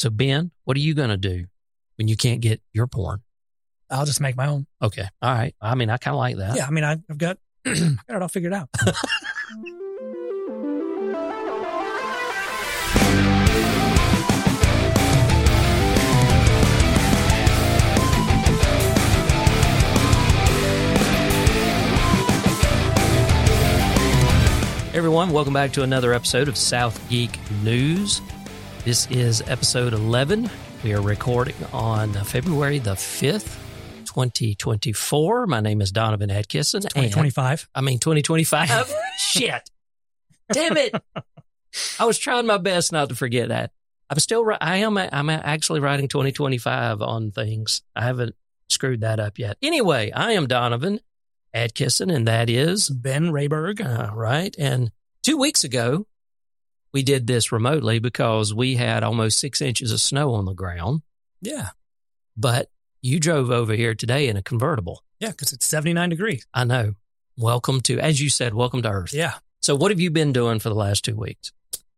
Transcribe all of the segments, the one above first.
So Ben, what are you going to do when you can't get your porn? I'll just make my own. Okay. All right. I mean, I kind of like that. Yeah. I mean, I've got, I got it all figured out. Everyone, welcome back to another episode of South Geek News. This is episode 11. We are recording on February the 5th, 2024. My name is Donovan Adkisson. 2025. 2025. Shit. Damn it. I was trying my best not to forget that. I'm actually writing 2025 on things. I haven't screwed that up yet. Anyway, I am Donovan Adkisson, and that is Ben Rayberg. Right. And 2 weeks ago, we did this remotely because we had almost 6 inches of snow on the ground. Yeah. But you drove over here today in a convertible. Yeah, because it's 79 degrees. I know. Welcome to, as you said, welcome to Earth. Yeah. So what have you been doing for the last 2 weeks?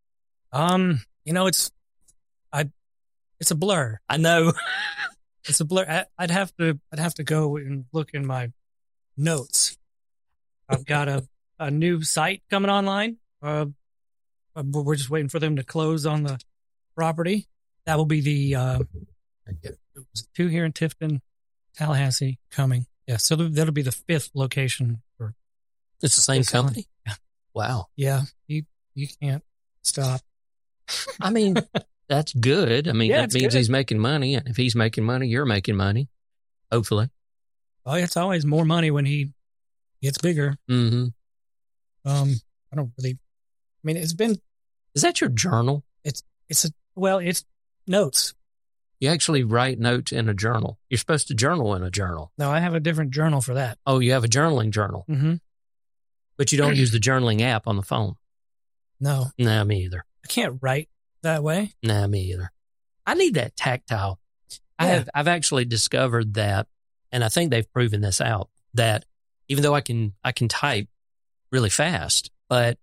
It's a blur. I know. It's a blur. I'd have to go and look in my notes. I've got a new site coming online. We're just waiting for them to close on the property. That will be the 2 here in Tifton, Tallahassee coming. Yeah, so that'll be the 5th location. It's the same company? Yeah. Wow. Yeah, you can't stop. I mean, that's good. I mean, Yeah, that means good. he's making money. And if he's making money, you're making money. Hopefully. Oh, it's always more money when he gets bigger. Mm-hmm. I don't really. I mean, it's been. Is that your journal? It's notes. You actually write notes in a journal. You're supposed to journal in a journal. No, I have a different journal for that. Oh, you have a journaling journal. Mm-hmm. But you don't use the journaling app on the phone. No, Nah, me either. I can't write that way. Nah, me either. I need that tactile. Yeah. I've actually discovered that, and I think they've proven this out, that even though I can type really fast, but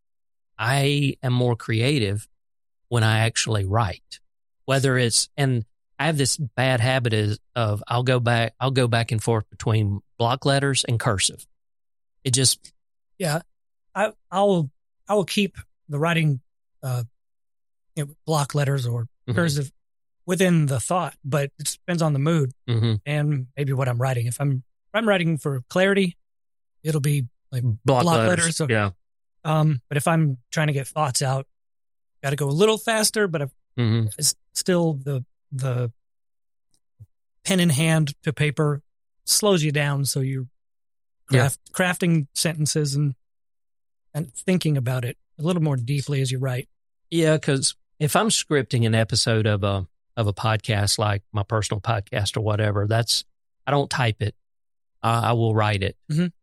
I am more creative when I actually write. Whether it's, and I have this bad habit of I'll go back and forth between block letters and cursive. It just, Yeah, I will keep the writing, block letters or cursive within the thought, but it depends on the mood and maybe what I'm writing. If I'm writing for clarity, it'll be like block letters. So, yeah. But if I'm trying to get thoughts out, got to go a little faster. But it's still the pen in hand to paper slows you down, so you crafting sentences and thinking about it a little more deeply as you write. Yeah, because if I'm scripting an episode of a podcast, like my personal podcast or whatever, I don't type it. I will write it,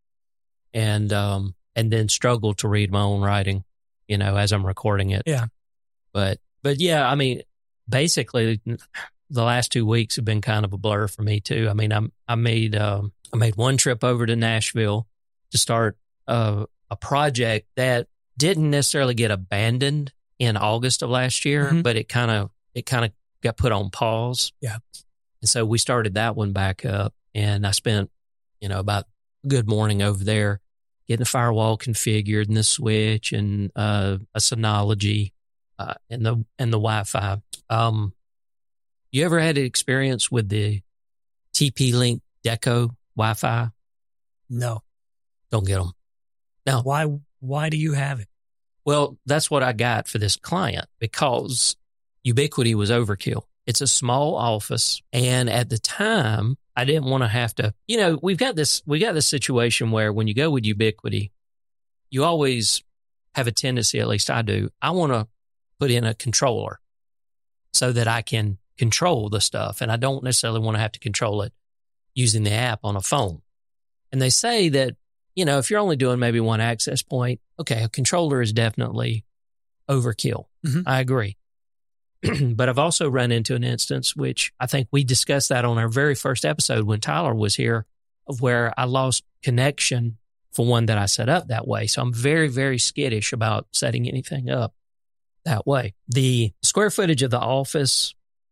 and then struggle to read my own writing, as I'm recording it. Yeah, but yeah, I mean, basically, the last 2 weeks have been kind of a blur for me too. I mean, I made one trip over to Nashville to start a project that didn't necessarily get abandoned in August of last year, but it kind of got put on pause. Yeah. And so we started that one back up, and I spent, about a good morning over there getting the firewall configured and the switch and a Synology and the Wi-Fi. You ever had an experience with the TP-Link Deco Wi-Fi? No. Don't get them. No. Why do you have it? Well, that's what I got for this client because Ubiquiti was overkill. It's a small office, and at the time, I didn't want to have to. We got this situation where when you go with Ubiquiti, you always have a tendency, at least I do. I want to put in a controller so that I can control the stuff, and I don't necessarily want to have to control it using the app on a phone. And they say that, if you're only doing maybe one access point, okay, a controller is definitely overkill. I agree. But I've also run into an instance, which I think we discussed that on our very first episode when Tyler was here, of where I lost connection for one that I set up that way. So I'm very, very skittish about setting anything up that way. The square footage of the office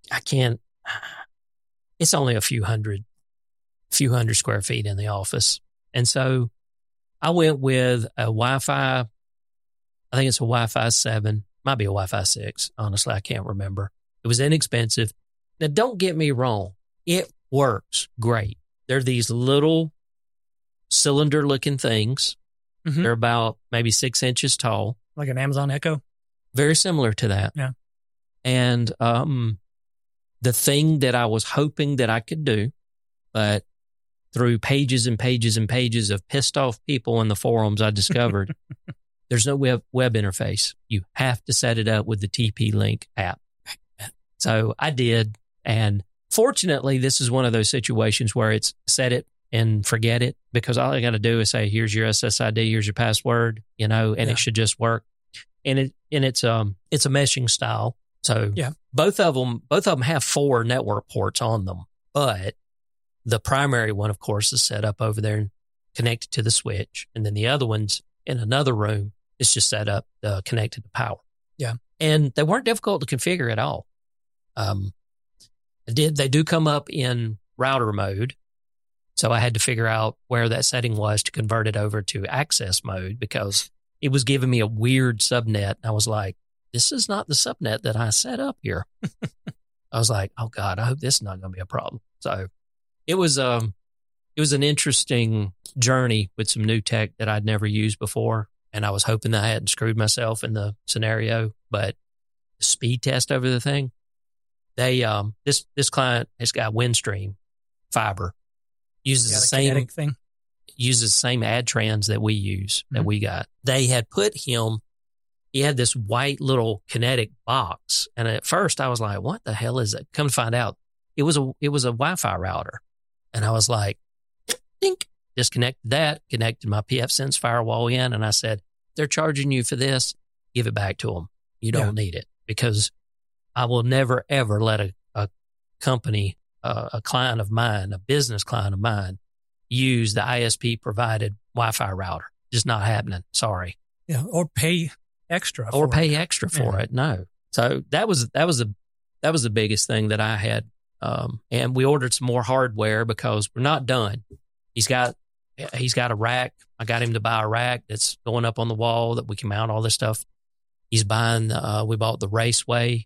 I can't, it's only a few hundred square feet in the office. And so I went with a Wi-Fi, I think it's a Wi-Fi 7, might be a Wi-Fi 6. Honestly, I can't remember. It was inexpensive. Now, don't get me wrong. It works great. They're these little cylinder-looking things. Mm-hmm. They're about maybe 6 inches tall. Like an Amazon Echo? Very similar to that. Yeah. And the thing that I was hoping that I could do, but through pages and pages and pages of pissed off people in the forums, I discovered there's no web interface. You have to set it up with the TP-Link app. So I did. And fortunately, this is one of those situations where it's set it and forget it, because all I got to do is say, here's your SSID, here's your password, and it should just work. And it's a meshing style. So both of them have 4 network ports on them, but the primary one, of course, is set up over there and connected to the switch. And then the other one's in another room. It's just set up connected to power. Yeah. And they weren't difficult to configure at all. They do come up in router mode. So I had to figure out where that setting was to convert it over to access mode, because it was giving me a weird subnet. And I was like, this is not the subnet that I set up here. I was like, oh God, I hope this is not going to be a problem. So it was an interesting journey with some new tech that I'd never used before. And I was hoping that I hadn't screwed myself in the scenario, but the speed test over the thing, this client has got Windstream fiber, uses the same thing, uses the same ad trans that we use, that we got. They had put him, he had this white little kinetic box. And at first I was like, what the hell is it? Come to find out, it was a Wi-Fi router. And I was like, dink, disconnected that, connected my pfSense firewall in. And I said, they're charging you for this, give it back to them. You don't need it, because I will never, ever let a company, a client of mine, a business client of mine, use the ISP provided Wi-Fi router. Just not happening. Sorry. Yeah. Or pay extra. For it. No. So that was the biggest thing that I had. And we ordered some more hardware because we're not done. He's got a rack. I got him to buy a rack that's going up on the wall that we can mount all this stuff. He's buying, we bought the Raceway,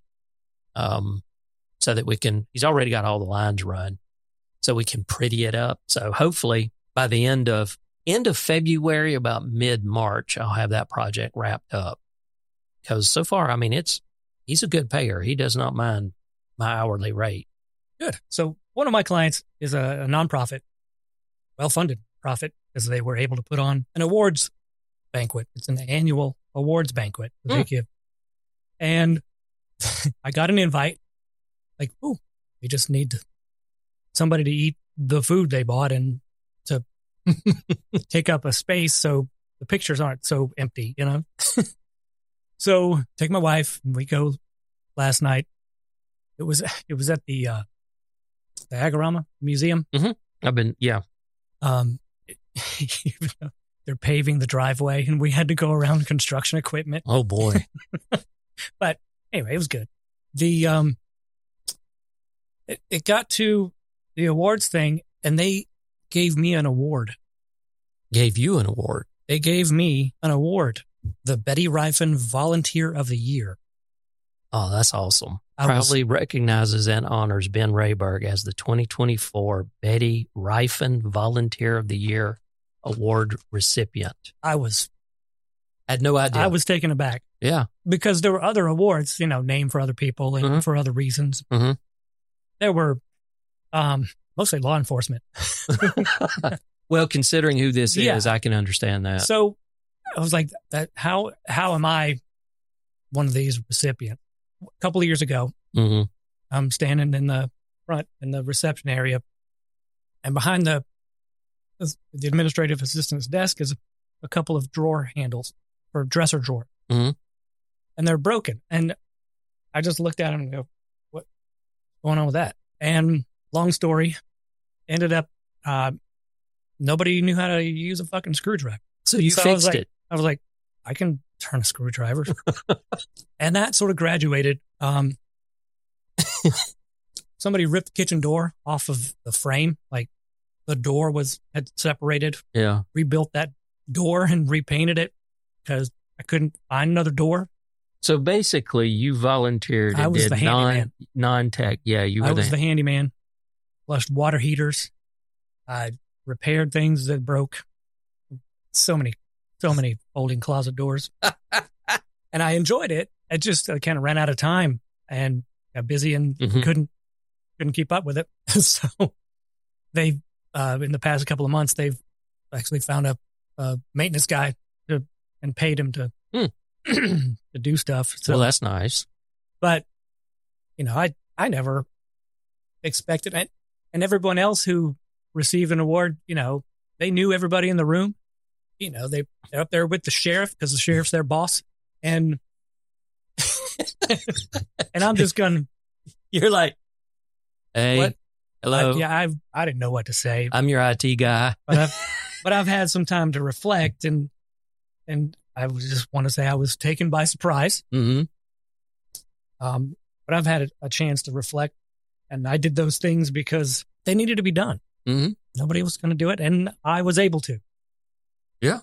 so that he's already got all the lines run, so we can pretty it up. So hopefully by the end of February, about mid-March, I'll have that project wrapped up. Because so far, I mean, he's a good payer. He does not mind my hourly rate. Good. So one of my clients is a nonprofit, well-funded profit, because they were able to put on an awards banquet. It's an annual awards banquet that they give. And I got an invite, like, oh, we just need somebody to eat the food they bought and to take up a space so the pictures aren't so empty, So take my wife, and we go last night. It was at the Agorama Museum. Mm-hmm. They're paving the driveway, and we had to go around construction equipment. Oh boy. But anyway, it was good. The it got to the awards thing, and they gave me an award. Gave you an award? They gave me an award, the Betty Rifen Volunteer of the Year. Oh, that's awesome. Proudly recognizes and honors Ben Rayberg as the 2024 Betty Rifen Volunteer of the Year Award recipient. I had no idea. I was taken aback. Yeah. Because there were other awards, named for other people and for other reasons. Mm-hmm. There were mostly law enforcement. Well, considering who this is, I can understand that. So I was like, how am I one of these recipients? A couple of years ago, I'm standing in the front in the reception area, and behind the administrative assistant's desk is a couple of drawer handles for dresser drawer. Mm-hmm. And they're broken. And I just looked at them and go, what's going on with that? And long story, ended up, nobody knew how to use a fucking screwdriver. So you fixed it. I was like, I can turn a screwdriver. And that sort of graduated. somebody ripped the kitchen door off of the frame. Like the door had separated. Yeah. Rebuilt that door and repainted it because I couldn't find another door. So basically, you volunteered I and was did the handyman. non-tech. Yeah, you were I was the handyman. Flushed water heaters. I repaired things that broke. So many folding closet doors. And I enjoyed it. I just kind of ran out of time and got busy and couldn't keep up with it. So they, in the past couple of months, they've actually found a maintenance guy and paid him to to do stuff. So, well, that's nice. But, I never expected it. And everyone else who received an award, they knew everybody in the room. They're up there with the sheriff because the sheriff's their boss. And and I'm just going, you're like, hey, what? Hello. I didn't know what to say. I'm your IT guy. But I've had some time to reflect and I just want to say I was taken by surprise. Mm-hmm. But I've had a chance to reflect, and I did those things because they needed to be done. Mm-hmm. Nobody was going to do it, and I was able to. Yeah.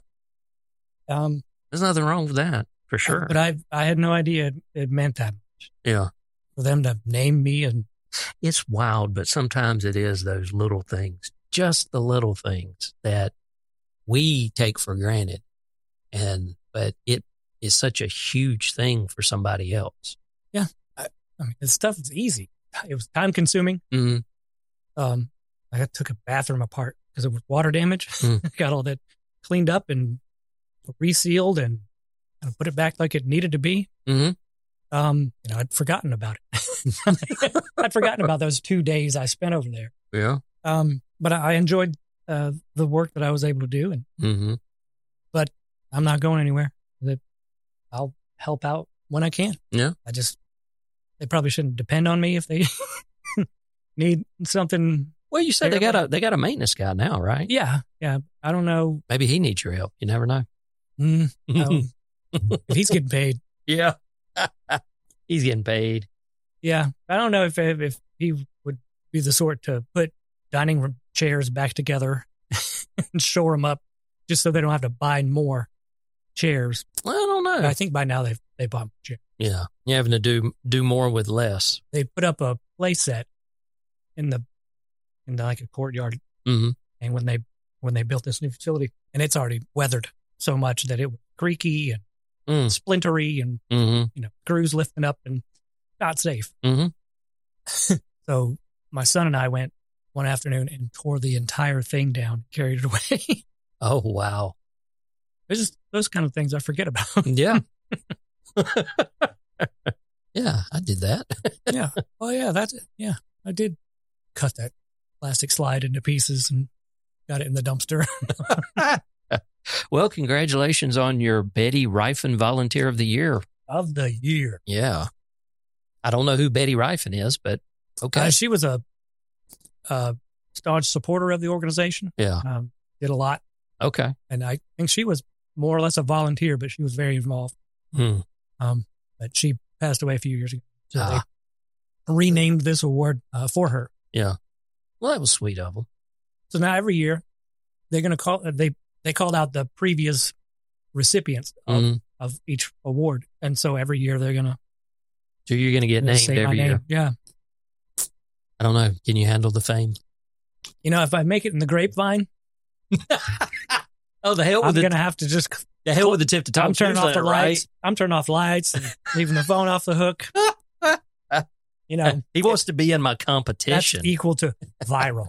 There's nothing wrong with that, for sure. But I had no idea it meant that much. Yeah. For them to name me, and it's wild, but sometimes it is those little things, just the little things that we take for granted. But it is such a huge thing for somebody else. Yeah. I mean, this stuff is easy. It was time consuming. Mm-hmm. I took a bathroom apart because it was water damage. Got all that cleaned up and resealed and put it back like it needed to be. Mm-hmm. I'd forgotten about it. I'd forgotten about those 2 days I spent over there. Yeah. But I enjoyed the work that I was able to do. But I'm not going anywhere. I'll help out when I can. Yeah. They probably shouldn't depend on me if they need something. Well, you said they got a maintenance guy now, right? Yeah. Yeah. I don't know. Maybe he needs your help. You never know. If he's getting paid. Yeah. He's getting paid. Yeah. I don't know if he would be the sort to put dining room chairs back together and shore them up just so they don't have to buy more chairs. Well, I don't know. I think by now they bought more chairs. Yeah. You're having to do more with less. They put up a play set in like a courtyard. Mm-hmm. And when they built this new facility, and it's already weathered so much that it was creaky and splintery and screws lifting up and not safe. Mm-hmm. So my son and I went one afternoon and tore the entire thing down, carried it away. Oh, wow. It's just those kind of things I forget about. Yeah. Yeah, I did that. Yeah. Oh, yeah, that's it. Yeah, I did cut that plastic slide into pieces and got it in the dumpster. Well, congratulations on your Betty Rifen Volunteer of the Year. Of the year. Yeah. I don't know who Betty Rifen is, but okay. She was a staunch supporter of the organization. Yeah. Did a lot. Okay. And I think she was more or less a volunteer, but she was very involved. But she passed away a few years ago. So they renamed this award for her. Yeah. Well, that was sweet of them. So now every year they're going to call, they called out the previous recipients of each award. And so every year they're going to. So you're going to get named every year. Yeah. I don't know. Can you handle the fame? If I make it in the grapevine. Oh, the hell I'm with going to have to just. The hell with the tip to top. I'm turning off the lights. I'm turning off the lights and leaving the phone off the hook. He wants to be in my competition. That's equal to viral.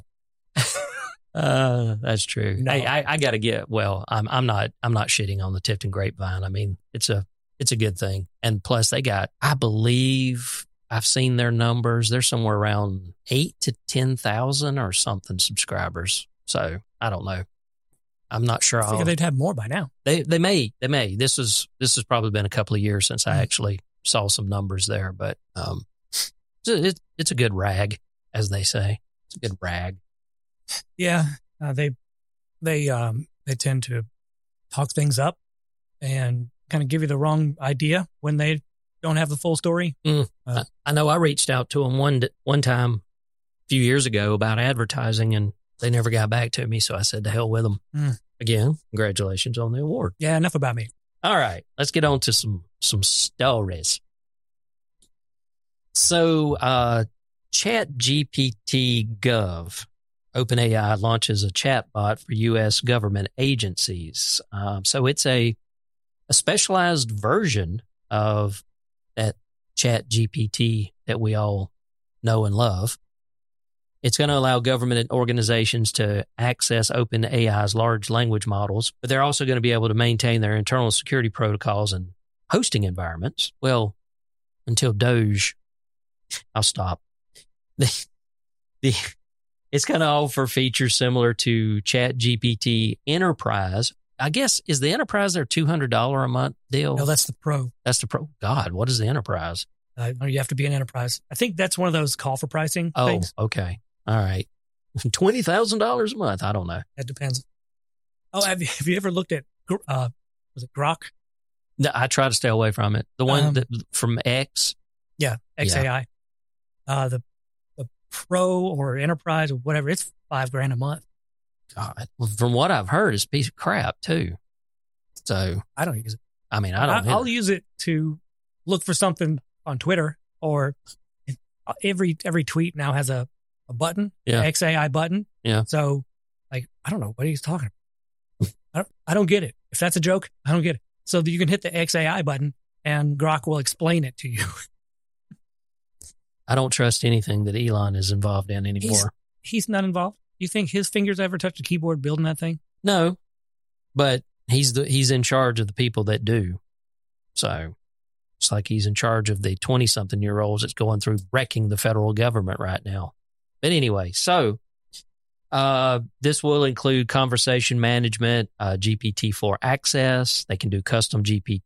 That's true. No. Hey, I got to get. Well, I'm not shitting on the Tipton Grapevine. I mean, it's a good thing, and plus they got. I believe I've seen their numbers. They're somewhere around 8,000 to 10,000 or something subscribers. So I don't know. I'm not sure. I figure they'd have more by now. They may. This has probably been a couple of years since I actually saw some numbers there, but it's a good rag, as they say. It's a good rag. Yeah, they tend to talk things up and kind of give you the wrong idea when they don't have the full story. I know I reached out to them one time few years ago about advertising, and they never got back to me. So I said, to hell with them. Again, congratulations on the award. Yeah, enough about me. All right, let's get on to some stories. So, ChatGPT Gov, OpenAI launches a chatbot for U.S. government agencies. So it's a specialized version of that ChatGPT that we all know and love. It's going to allow government organizations to access OpenAI's large language models, but they're also going to be able to maintain their internal security protocols and hosting environments. Well, until Doge, I'll stop. It's going to offer features similar to ChatGPT Enterprise. I guess, is the Enterprise their $200 a month deal? No, that's the Pro. That's the Pro. God, what is the Enterprise? You have to be an Enterprise. I think that's one of those call for pricing things. Oh, okay. All right. $20,000 a month. I don't know. That depends. Oh, have you ever looked at, was it Grok? No, I try to stay away from it. The one from X. Yeah, XAI. Yeah. The Pro or Enterprise or whatever, it's $5,000 a month. God. Well, from what I've heard, it's a piece of crap too. So I don't use it. I mean, I'll use it to look for something on Twitter, or every tweet now has a button, XAI button. Yeah. So, like, I don't know what he's talking about. I don't get it. If that's a joke, I don't get it. So you can hit the XAI button and Grok will explain it to you. I don't trust anything that Elon is involved in anymore. He's not involved. You think his fingers ever touched a keyboard building that thing? No, but he's in charge of the people that do. So it's like he's in charge of the 20-something-year-olds that's going through wrecking the federal government right now. But anyway, so this will include conversation management, GPT-4 access. They can do custom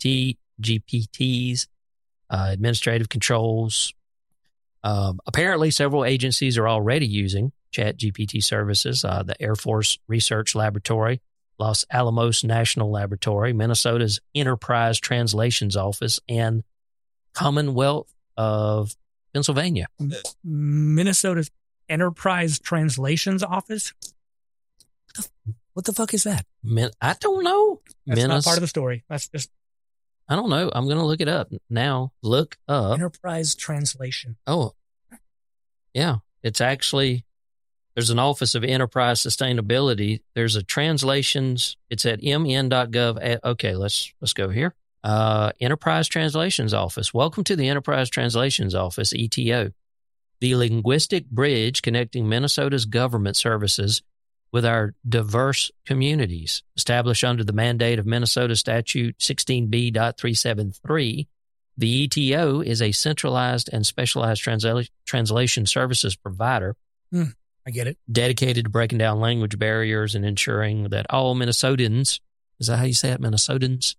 GPTs, administrative controls. Apparently, several agencies are already using ChatGPT services. The Air Force Research Laboratory, Los Alamos National Laboratory, Minnesota's Enterprise Translations Office, and Commonwealth of Pennsylvania. Minnesota's Enterprise Translations Office? What the fuck is that? I don't know. That's not part of the story. That's just... I don't know. I'm going to look it up now. Look up. Enterprise Translation. Oh, yeah. It's actually, there's an Office of Enterprise Sustainability. There's a translations. It's at mn.gov. Okay, let's go here. Enterprise Translations Office. Welcome to the Enterprise Translations Office, ETO, the linguistic bridge connecting Minnesota's government services with our diverse communities. Established under the mandate of Minnesota Statute 16B.373, the ETO is a centralized and specialized translation services provider. I get it. Dedicated to breaking down language barriers and ensuring that all Minnesotans, is that how you say it, Minnesotans,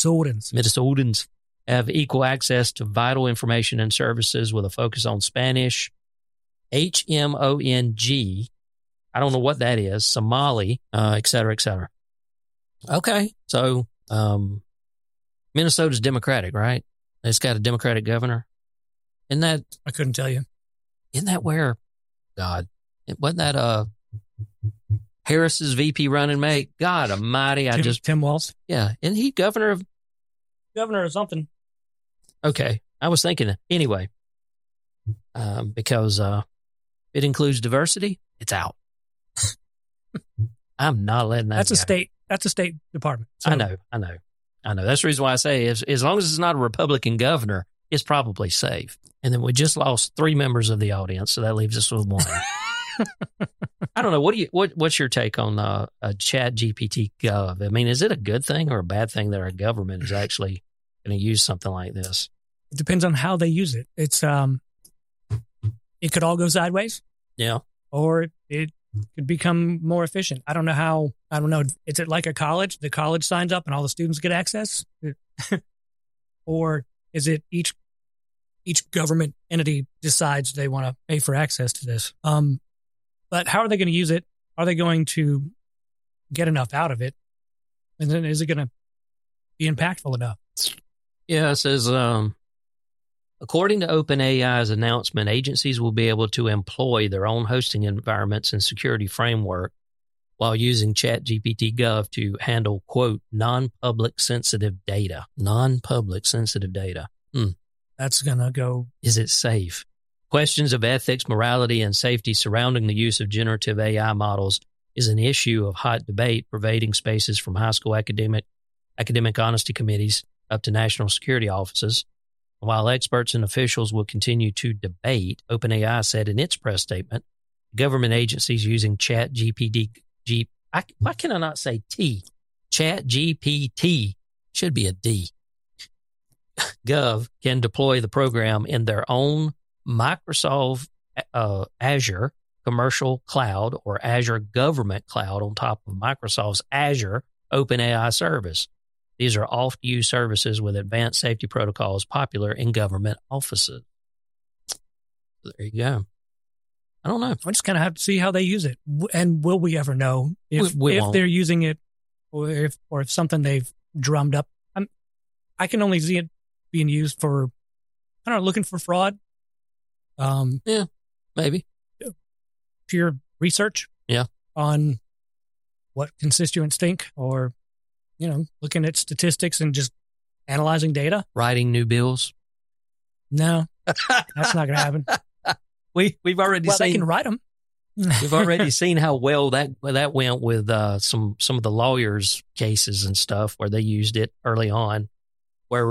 have equal access to vital information and services with a focus on Spanish, HMONG, I don't know what that is, Somali, et cetera, et cetera. Okay, so Minnesota's Democratic, right? It's got a Democratic governor. Isn't that... I couldn't tell you. Isn't that where... God, wasn't that Harris's VP running mate? God almighty, Tim Walz? Yeah, isn't he governor of... Governor of something. Okay, I was thinking... Anyway, because it includes diversity, it's out. I'm not letting that That's go. That's a state department. So. I know. That's the reason why I say as long as it's not a Republican governor, it's probably safe. And then we just lost 3 members of the audience, so that leaves us with 1. I don't know. What's your take on a ChatGPT Gov? I mean, is it a good thing or a bad thing that our government is actually going to use something like this? It depends on how they use it. It's it could all go sideways. Yeah. Or it could become more efficient. I don't know. Is it like a college? The college signs up and all the students get access? Or is it each government entity decides they want to pay for access to this? But how are they going to use it? Are they going to get enough out of it? And then is it going to be impactful enough? Yeah, it says According to OpenAI's announcement, agencies will be able to employ their own hosting environments and security framework while using ChatGPT Gov to handle, quote, non-public sensitive data. Non-public sensitive data. That's going to go. Is it safe? Questions of ethics, morality, and safety surrounding the use of generative AI models is an issue of hot debate pervading spaces from high school academic honesty committees up to national security offices. While experts and officials will continue to debate, OpenAI said in its press statement, government agencies using ChatGPT, why can I not say T? ChatGPT should be a D. Gov can deploy the program in their own Microsoft Azure commercial cloud or Azure government cloud on top of Microsoft's Azure OpenAI service. These are oft-used services with advanced safety protocols popular in government offices. There you go. I don't know. We just kind of have to see how they use it. And will we ever know if they're using it or if something they've drummed up? I can only see it being used for, I don't know, looking for fraud. Yeah, maybe. Pure research. Yeah. On what constituents think, or looking at statistics and just analyzing data. Writing new bills. No, that's not going to happen. We've already seen. They can write them. We've already seen how well that went with some of the lawyers' cases and stuff where they used it early on, where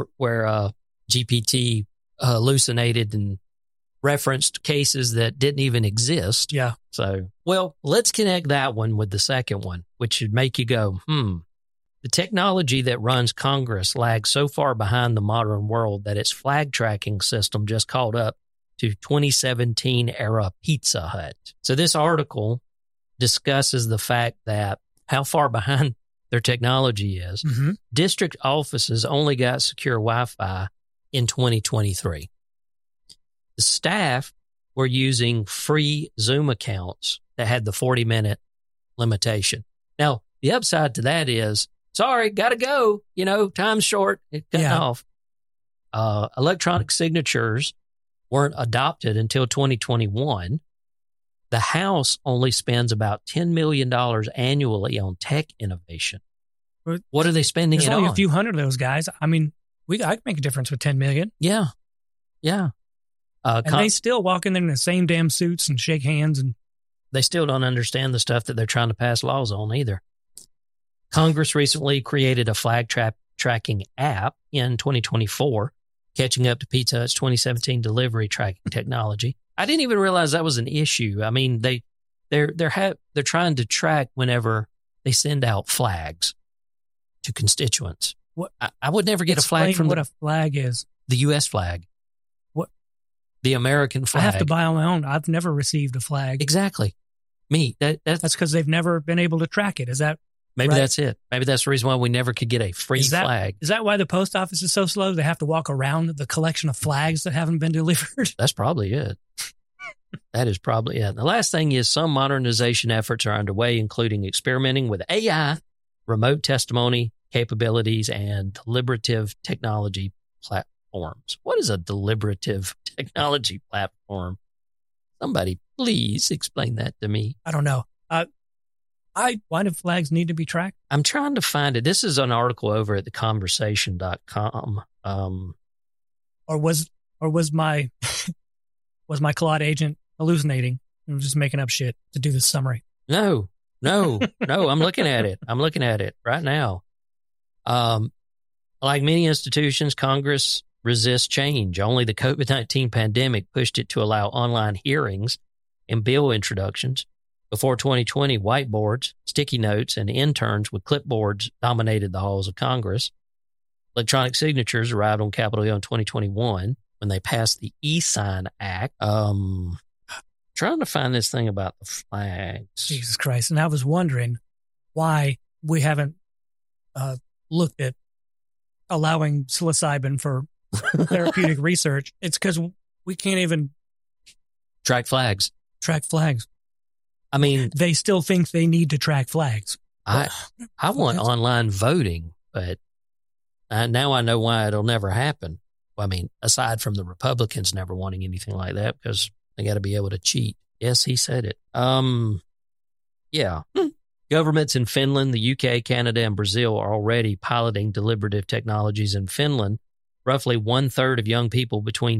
GPT hallucinated and referenced cases that didn't even exist. Yeah. So, well, let's connect that one with the second one, which should make you go, The technology that runs Congress lags so far behind the modern world that its flag tracking system just caught up to 2017 era Pizza Hut. So this article discusses the fact that how far behind their technology is. Mm-hmm. District offices only got secure Wi-Fi in 2023. The staff were using free Zoom accounts that had the 40-minute limitation. Now, the upside to that is, sorry, got to go. Time's short. It's cutting off. Electronic signatures weren't adopted until 2021. The House only spends about $10 million annually on tech innovation. What are they spending it on? There's only a few hundred of those guys. I mean, I can make a difference with $10 million. Yeah. Yeah. And they still walk in there in the same damn suits and shake hands. And they still don't understand the stuff that they're trying to pass laws on either. Congress recently created a flag tracking app in 2024, catching up to Pizza Hut's 2017 delivery tracking technology. I didn't even realize that was an issue. I mean, they're trying to track whenever they send out flags to constituents. What I would never get a flag from what a flag is. The U.S. flag. What? The American flag. I have to buy on my own. I've never received a flag. Exactly. Me. That's because they've never been able to track it. Is that maybe right? That's it. Maybe that's the reason why we never could get a free flag. Is that why the post office is so slow? They have to walk around the collection of flags that haven't been delivered? That's probably it. That is probably it. The last thing is some modernization efforts are underway, including experimenting with AI, remote testimony capabilities, and deliberative technology platforms. What is a deliberative technology platform? Somebody please explain that to me. I don't know. Why do flags need to be tracked? I'm trying to find it. This is an article over at theconversation.com. Or was my Claude agent hallucinating and just making up shit to do this summary? No. I'm looking at it. I'm looking at it right now. Like many institutions, Congress resists change. Only the COVID-19 pandemic pushed it to allow online hearings and bill introductions. Before 2020, whiteboards, sticky notes, and interns with clipboards dominated the halls of Congress. Electronic signatures arrived on Capitol Hill in 2021 when they passed the E-Sign Act. Trying to find this thing about the flags. Jesus Christ. And I was wondering why we haven't looked at allowing psilocybin for therapeutic research. It's because we can't even track flags. I mean, they still think they need to track flags. I want online voting, but now I know why it'll never happen. Well, I mean, aside from the Republicans never wanting anything like that because they got to be able to cheat. Yes, he said it. Yeah. Governments in Finland, the UK, Canada, and Brazil are already piloting deliberative technologies. In Finland, roughly 1/3 of young people between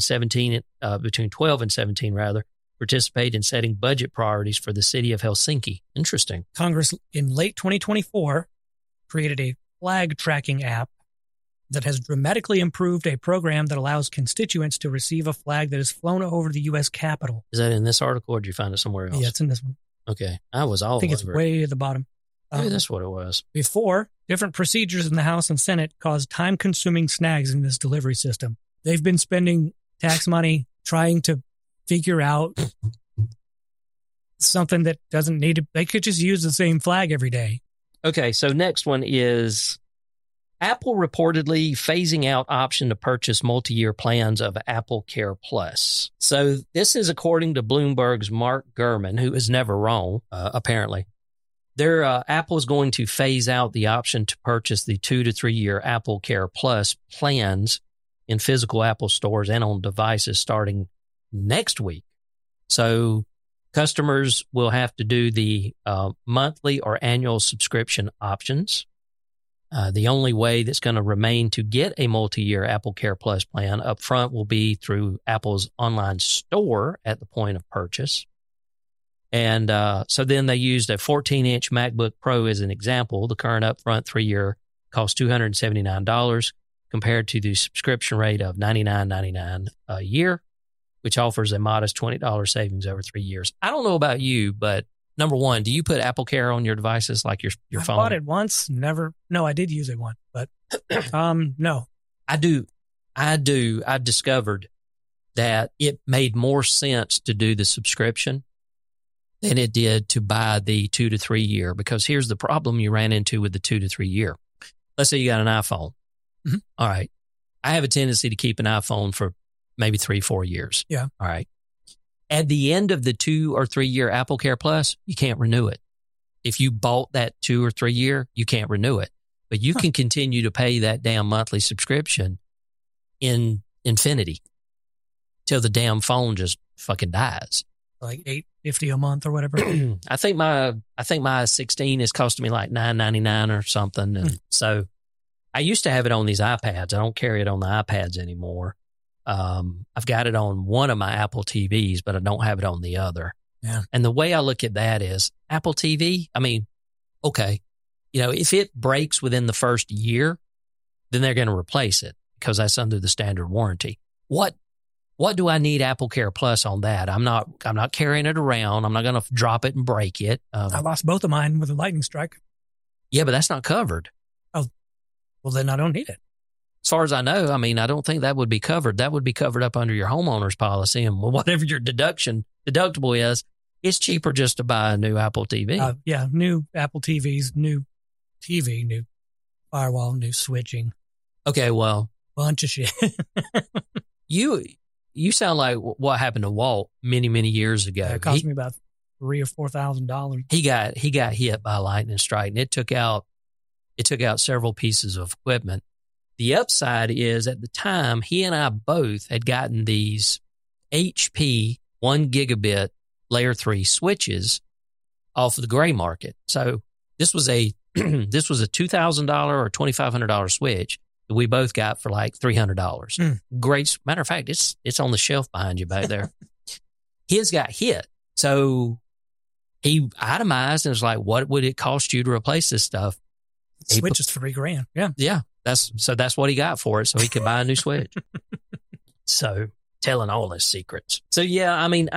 12 and 17 participate in setting budget priorities for the city of Helsinki. Interesting. Congress in late 2024 created a flag tracking app that has dramatically improved a program that allows constituents to receive a flag that is flown over the U.S. Capitol. Is that in this article or did you find it somewhere else? Yeah, it's in this one. Okay. I think it's way at the bottom. Maybe that's what it was. Before, different procedures in the House and Senate caused time-consuming snags in this delivery system. They've been spending tax money trying to figure out something that doesn't need to. They could just use the same flag every day. Okay, so next one is Apple reportedly phasing out option to purchase multi-year plans of Apple Care Plus. So this is according to Bloomberg's Mark Gurman, who is never wrong, apparently. Apple is going to phase out the option to purchase the 2 to 3 year Apple Care Plus plans in physical Apple stores and on devices starting next week. So customers will have to do the monthly or annual subscription options. The only way that's going to remain to get a multi-year Apple Care Plus plan up front will be through Apple's online store at the point of purchase. And so then they used a 14-inch MacBook Pro as an example. The current upfront 3-year costs $279 compared to the subscription rate of $99.99 a year, which offers a modest $20 savings over 3 years. I don't know about you, but number one, do you put Apple Care on your devices like your phone? I bought it once, never. No, I did use it once, but no. I do. I discovered that it made more sense to do the subscription than it did to buy the 2 to 3 year, because here's the problem you ran into with the 2 to 3 year. Let's say you got an iPhone. Mm-hmm. All right. I have a tendency to keep an iPhone for maybe 3-4 years. Yeah. All right. At the end of the 2 or 3 year Apple Care Plus, you can't renew it. If you bought that 2 or 3 year, you can't renew it, but you can continue to pay that damn monthly subscription in infinity till the damn phone just fucking dies. Like $8.50 a month or whatever. I think my 16 is costing me like $9.99 or something. And so I used to have it on these iPads. I don't carry it on the iPads anymore. I've got it on one of my Apple TVs, but I don't have it on the other. Yeah. And the way I look at that is Apple TV. I mean, okay, if it breaks within the first year, then they're going to replace it because that's under the standard warranty. What do I need Apple Care Plus on that? I'm not carrying it around. I'm not going to drop it and break it. I lost both of mine with a lightning strike. Yeah, but that's not covered. Oh, well then I don't need it. As far as I know, I mean, I don't think that would be covered. That would be covered up under your homeowner's policy, and whatever your deductible is, it's cheaper just to buy a new Apple TV. Yeah, new Apple TVs, new TV, new firewall, new switching. Okay, well, bunch of shit. You sound like what happened to Walt many, many years ago. Yeah, it cost me about $3,000 or $4,000. He got hit by a lightning strike, and it took out several pieces of equipment. The upside is at the time, he and I both had gotten these HP 1 gigabit layer 3 switches off of the gray market. So this was a $2,000 or $2,500 switch that we both got for like $300. Great. Matter of fact, it's on the shelf behind you back there. His got hit. So he itemized and was like, what would it cost you to replace this stuff? Switch is $3,000. Yeah. Yeah. That's what he got for it. So he could buy a new switch. So telling all his secrets. So yeah, I mean,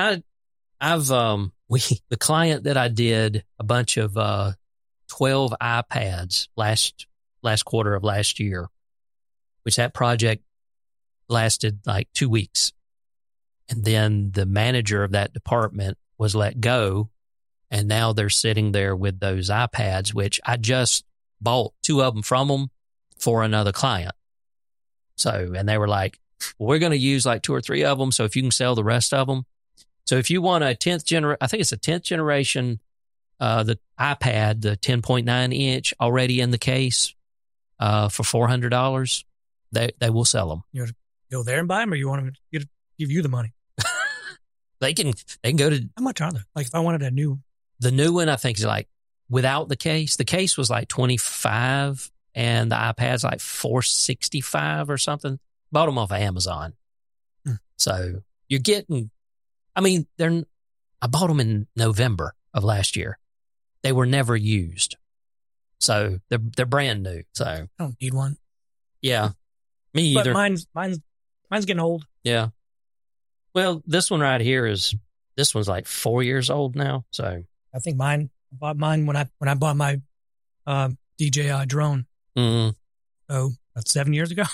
the client that I did a bunch of 12 iPads last quarter of last year, which that project lasted like 2 weeks. And then the manager of that department was let go. And now they're sitting there with those iPads, which I just bought 2 of them from them for another client. So, and they were like, well, we're going to use like 2 or 3 of them. So if you can sell the rest of them. So if you want a 10th generation, I think it's a 10th generation, the iPad, the 10.9 inch already in the case, for $400, they will sell them. go there and buy them, or you want them to give you the money? They can go to How much are they? Like if I wanted the new one, I think is like without the case. The case was like $25, and the iPad's like $465 or something. Bought them off of Amazon. So you're getting. I mean, I bought them in November of last year. They were never used, so they're brand new. So I don't need one. Yeah, me either. But mine's getting old. Yeah. Well, this one right here this one's like 4 years old now. So I think I bought mine when I bought my DJI drone. Mm-hmm. Oh, that's 7 years ago.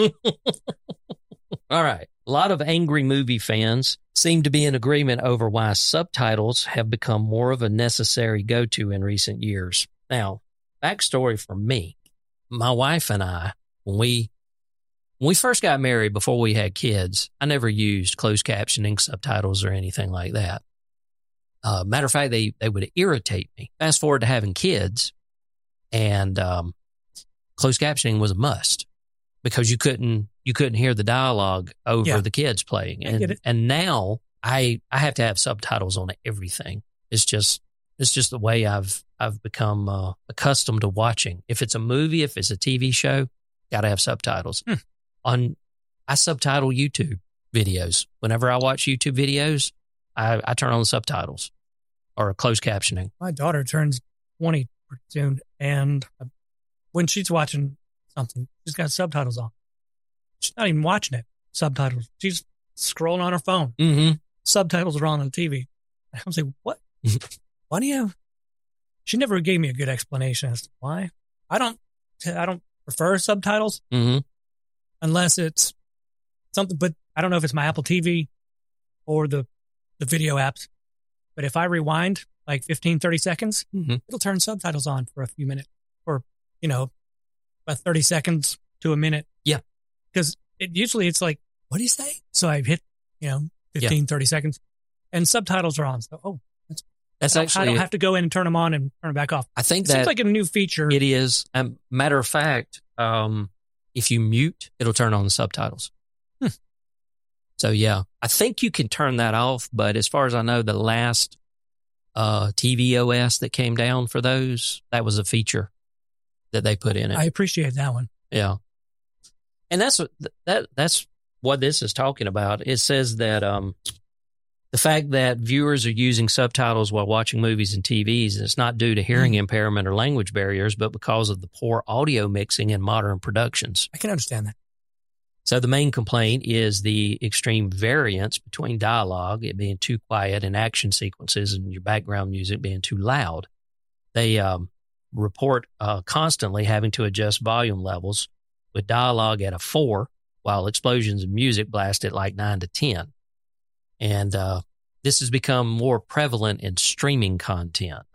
All right. A lot of angry movie fans seem to be in agreement over why subtitles have become more of a necessary go-to in recent years. Now, backstory for me, my wife and I, when we first got married, before we had kids, I never used closed captioning, subtitles, or anything like that. Matter of fact, they would irritate me. Fast forward to having kids, and closed captioning was a must because you couldn't hear the dialogue over the kids playing. And now I have to have subtitles on everything. It's just the way I've become accustomed to watching. If it's a movie, if it's a TV show, got to have subtitles. I subtitle YouTube videos. Whenever I watch YouTube videos, I turn on the subtitles or closed captioning. My daughter turns 20 soon, and when she's watching something, she's got subtitles on. She's not even watching it. Subtitles. She's scrolling on her phone. Mm-hmm. Subtitles are on the TV. I was like, what? Why do you have? She never gave me a good explanation as to why. I don't prefer subtitles. Mm-hmm. Unless it's something, but I don't know if it's my Apple TV or the video apps. But if I rewind like 15, 30 seconds, it'll turn subtitles on for a few minutes or, about 30 seconds to a minute. Yeah. Because it's like, what do you say? So I hit, 15, 30 seconds and subtitles are on. So, that's actually, I don't have to go in and turn them on and turn them back off. I think seems like a new feature. It is. Matter of fact, if you mute, it'll turn on the subtitles. So, yeah, I think you can turn that off. But as far as I know, the last tvOS that came down for those, that was a feature that they put in it. I appreciate that one. Yeah. And that's what this is talking about. It says that the fact that viewers are using subtitles while watching movies and TVs, it's not due to hearing impairment or language barriers, but because of the poor audio mixing in modern productions. I can understand that. So the main complaint is the extreme variance between dialogue, it being too quiet, and action sequences and your background music being too loud. They report constantly having to adjust volume levels with dialogue at a 4, while explosions and music blast at like 9 to 10. And this has become more prevalent in streaming content.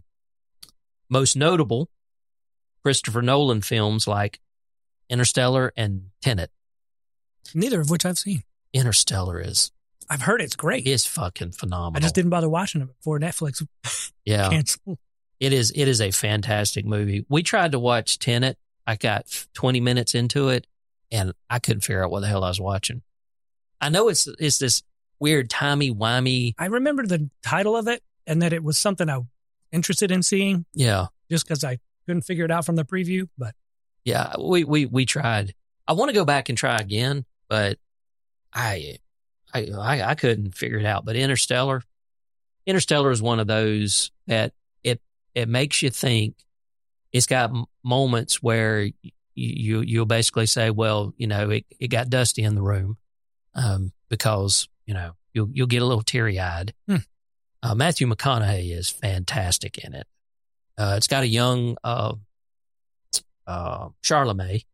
Most notable, Christopher Nolan films like Interstellar and Tenet. Neither of which I've seen. Interstellar I've heard it's great. It's fucking phenomenal. I just didn't bother watching it before Netflix canceled. It is a fantastic movie. We tried to watch Tenet. I got 20 minutes into it, and I couldn't figure out what the hell I was watching. I know it's this weird timey-wimey. I remember the title of it and that it was something I was interested in seeing. Yeah. Just because I couldn't figure it out from the preview, but. Yeah, we tried. I want to go back and try again, but I couldn't figure it out. But Interstellar is one of those that it makes you think. It's got moments where you'll basically say, well, it got dusty in the room, because you'll get a little teary eyed. Matthew McConaughey is fantastic in it. It's got a young Chalamet.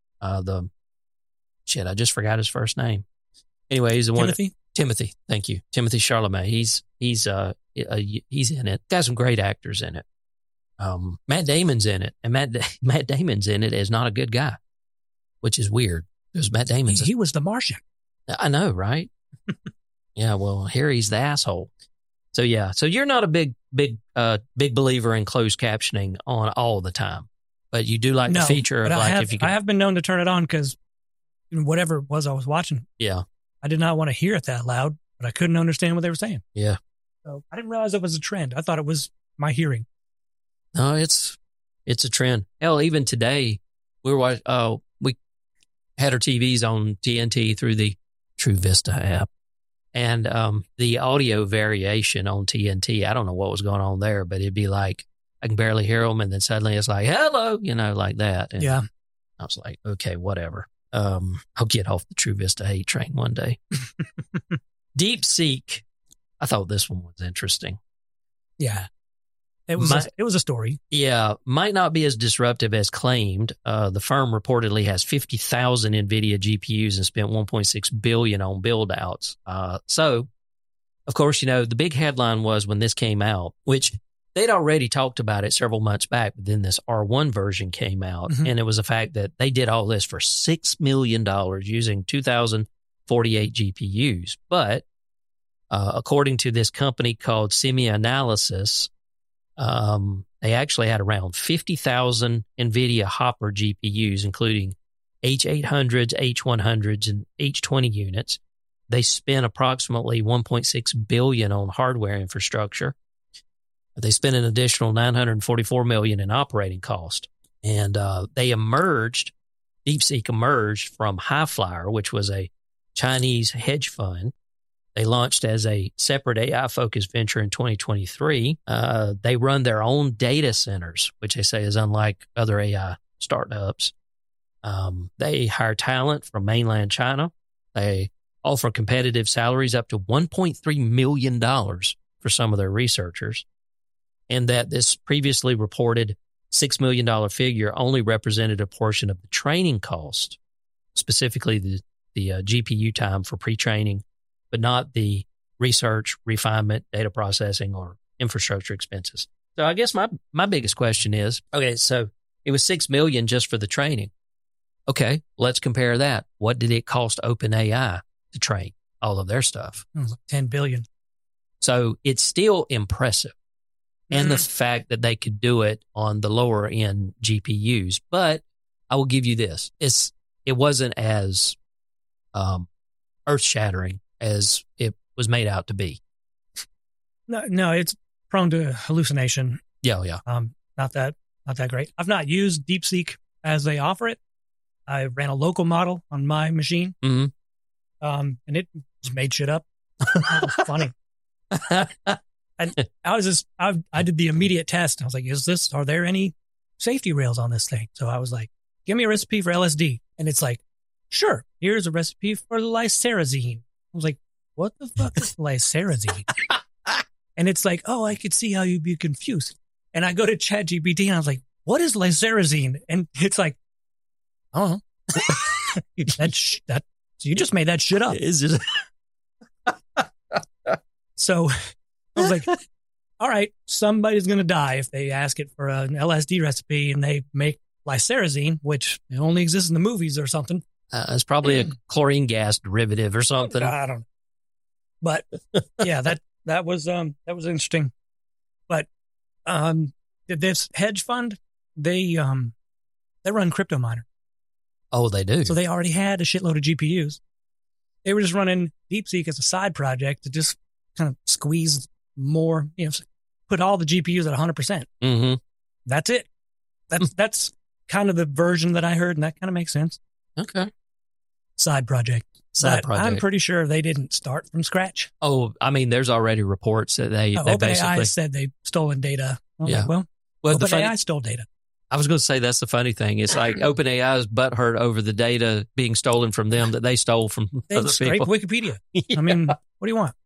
I just forgot his first name. Anyway, he's the one. Timothy. Thank you, Timothy Chalamet. He's in it. Got some great actors in it. Matt Damon's in it, and Matt Damon's in it as not a good guy, which is weird because Matt Damon's he was the Martian. I know, right? Yeah, well, here he's the asshole. So yeah, so you're not a big believer in closed captioning on all the time, but you do like the feature of I if you can. I have been known to turn it on because whatever it was I was watching. Yeah. I did not want to hear it that loud, but I couldn't understand what they were saying. Yeah. So I didn't realize it was a trend. I thought it was my hearing. No, it's a trend. Hell, even today, we had our TVs on TNT through the True Vista app. And the audio variation on TNT, I don't know what was going on there, but it'd be like, I can barely hear them. And then suddenly it's like, hello, like that. And yeah. I was like, okay, whatever. I'll get off the True Vista hate train one day. DeepSeek. I thought this one was interesting. Yeah. It was a story. Yeah. Might not be as disruptive as claimed. The firm reportedly has 50,000 NVIDIA GPUs and spent $1.6 billion on build outs. So, of course, the big headline was when this came out, which they'd already talked about it several months back, but then this R1 version came out, and it was the fact that they did all this for $6 million using 2,048 GPUs. But according to this company called SemiAnalysis, they actually had around 50,000 NVIDIA Hopper GPUs, including H800s, H100s, and H20 units. They spent approximately $1.6 billion on hardware infrastructure. They spent an additional $944 million in operating cost. And DeepSeek emerged from Highflyer, which was a Chinese hedge fund. They launched as a separate AI-focused venture in 2023. They run their own data centers, which they say is unlike other AI startups. They hire talent from mainland China. They offer competitive salaries up to $1.3 million for some of their researchers. And that this previously reported $6 million figure only represented a portion of the training cost, specifically the GPU time for pre-training, but not the research, refinement, data processing, or infrastructure expenses. So I guess my biggest question is, okay, so it was $6 million just for the training. Okay, let's compare that. What did it cost OpenAI to train all of their stuff? It was like $10 billion. So it's still impressive. And the fact that they could do it on the lower end GPUs. But I will give you this. It wasn't as earth shattering as it was made out to be. No, it's prone to hallucination. Yeah. Not that great. I've not used DeepSeek as they offer it. I ran a local model on my machine. Mm-hmm. And it just made shit up. It was funny. And I did the immediate test. I was like, are there any safety rails on this thing? So I was like, give me a recipe for LSD. And it's like, sure, here's a recipe for lyserrazine. I was like, what the fuck is lyserrazine? And it's like, oh, I could see how you'd be confused. And I go to ChatGPT and I was like, what is lyserrazine? And it's like, I don't know. So you just made that shit up. So I was like, all right, somebody's going to die if they ask it for an LSD recipe and they make lyserrazine, which only exists in the movies or something. It's probably a chlorine gas derivative or something. I don't know. But yeah, that was interesting. But this hedge fund, they run crypto miner. Oh, they do. So they already had a shitload of GPUs. They were just running DeepSeek as a side project to just kind of squeeze more, put all the GPUs at 100%. Mm-hmm. That's it. That's kind of the version that I heard, and that kind of makes sense. Okay. Side project. I'm pretty sure they didn't start from scratch. Oh, I mean, there's already reports that they basically OpenAI said they've stolen data. Yeah. Like, well, OpenAI stole data. I was going to say that's the funny thing. It's like OpenAI's butthurt over the data being stolen from them that they stole from other people. Wikipedia. Yeah. I mean, what do you want?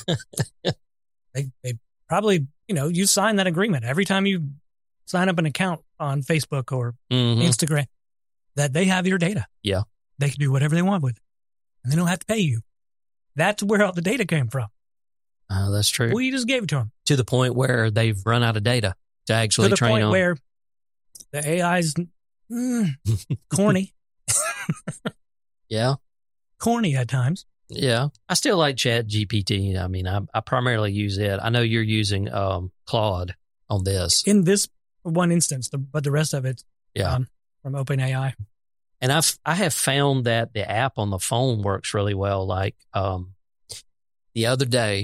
They probably, you sign that agreement every time you sign up an account on Facebook or Instagram that they have your data. Yeah. They can do whatever they want with it, and they don't have to pay you. That's where all the data came from. That's true. Well, you just gave it to them. To the point where they've run out of data to actually train on. To the point where the AI's corny. Yeah. Corny at times. Yeah. I still like ChatGPT. I mean, I primarily use it. I know you're using Claude on this. In this one instance, but the rest of it's from OpenAI. And I have found that the app on the phone works really well. Like, the other day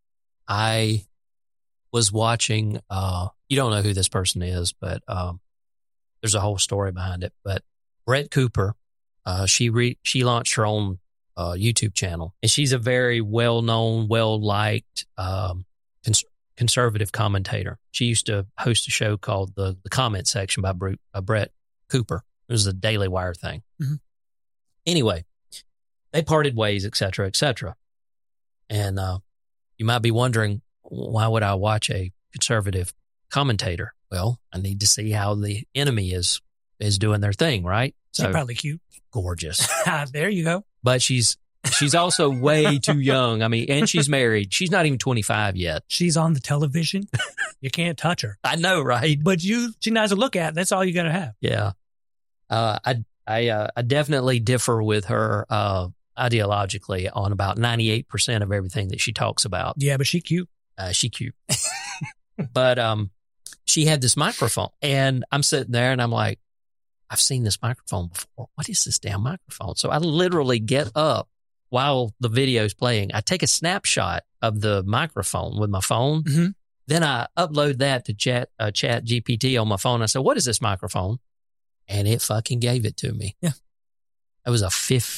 I was watching, you don't know who this person is, but, there's a whole story behind it, but Brett Cooper, she launched her own, YouTube channel, and she's a very well-known, well-liked, conservative commentator. She used to host a show called the Comment Section by Brett Cooper. It was a Daily Wire thing. Mm-hmm. Anyway, they parted ways, et cetera, et cetera. And you might be wondering, why would I watch a conservative commentator? Well, I need to see how the enemy is doing their thing, right? She's probably cute. Gorgeous. There you go. But she's also way too young. I mean, and she's married. She's not even 25 yet. She's on the television. You can't touch her. I know, right? But she's nice to look at. That's all you got to have. Yeah. I definitely differ with her ideologically on about 98% of everything that she talks about. Yeah, but she cute. She cute. But she had this microphone, and I'm sitting there and I'm like, I've seen this microphone before. What is this damn microphone? So I literally get up while the video's playing. I take a snapshot of the microphone with my phone. Mm-hmm. Then I upload that to Chat GPT on my phone. I said, what is this microphone? And it fucking gave it to me. Yeah. It was a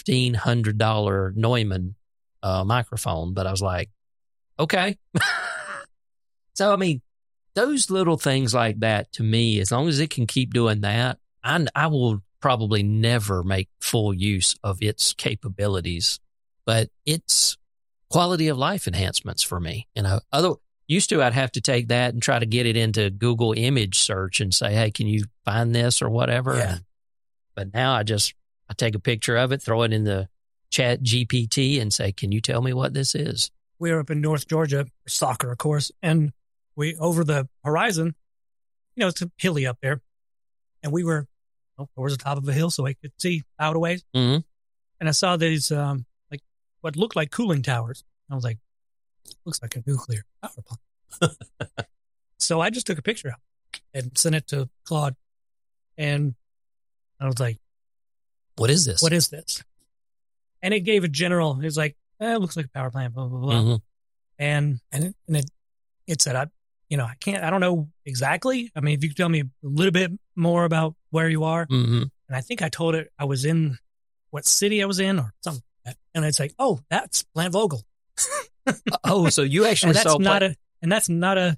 $1,500 Neumann microphone, but I was like, okay. So, I mean, those little things like that, to me, as long as it can keep doing that, I will probably never make full use of its capabilities, but it's quality of life enhancements for me. You know, used to, I'd have to take that and try to get it into Google image search and say, hey, can you find this or whatever? Yeah. But now I take a picture of it, throw it in the Chat GPT and say, can you tell me what this is? We were up in North Georgia, soccer, of course, and we, over the horizon, you know, it's hilly up there, and we were towards the top of a hill so I could see out a ways. Mm-hmm. And I saw these, like what looked like cooling towers. I was like, looks like a nuclear power plant. So I just took a picture of it and sent it to Claude. And I was like, what is this? What is this? And it gave a general, it was like, it looks like a power plant, blah, blah, blah. Mm-hmm. And it said, I don't know exactly. I mean, if you could tell me a little bit more about where you are. Mm-hmm. And I think I told it I was in what city I was in or something like that. And it's like, oh, that's Plant Vogel. Oh, so you actually that's not a,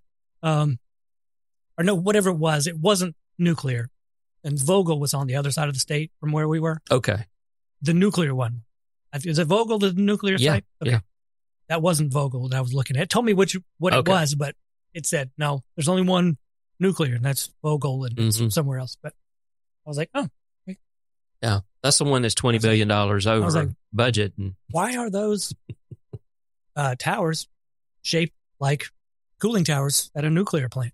or no, whatever it wasn't nuclear. And Vogel was on the other side of the state from where we were. Okay. The nuclear one. Is it Vogel, the nuclear site? Okay. Yeah. That wasn't Vogel that I was looking at. It told me what Okay. it was, but it said, no, there's only one nuclear, and that's Vogel and Mm-hmm. somewhere else. But I was like, oh. Yeah. That's the one that's $20 billion over like, budget. And why are those towers shaped like cooling towers at a nuclear plant?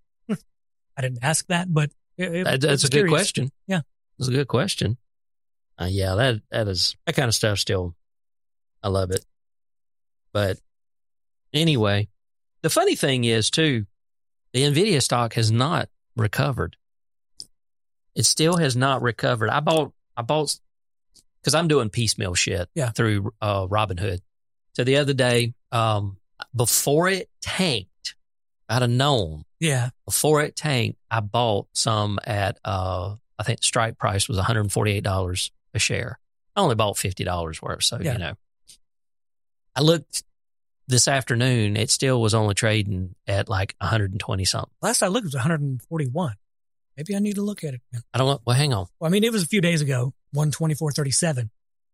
I didn't ask that, but that's a good question. Yeah. That's a good question. Yeah, that kind of stuff still, I love it. But anyway, the funny thing is too, the NVIDIA stock has not recovered. It still has not recovered. I bought because I'm doing piecemeal shit through Robinhood. So the other day, before it tanked, I'd have known. Yeah. Before it tanked, I bought some at, I think the strike price was $148 a share. I only bought $50 worth. So, you know, I looked this afternoon, it still was only trading at like 120 something. Last I looked, it was 141. Maybe I need to look at it again. I don't know. Well, hang on. Well, I mean, it was a few days ago, 124.37.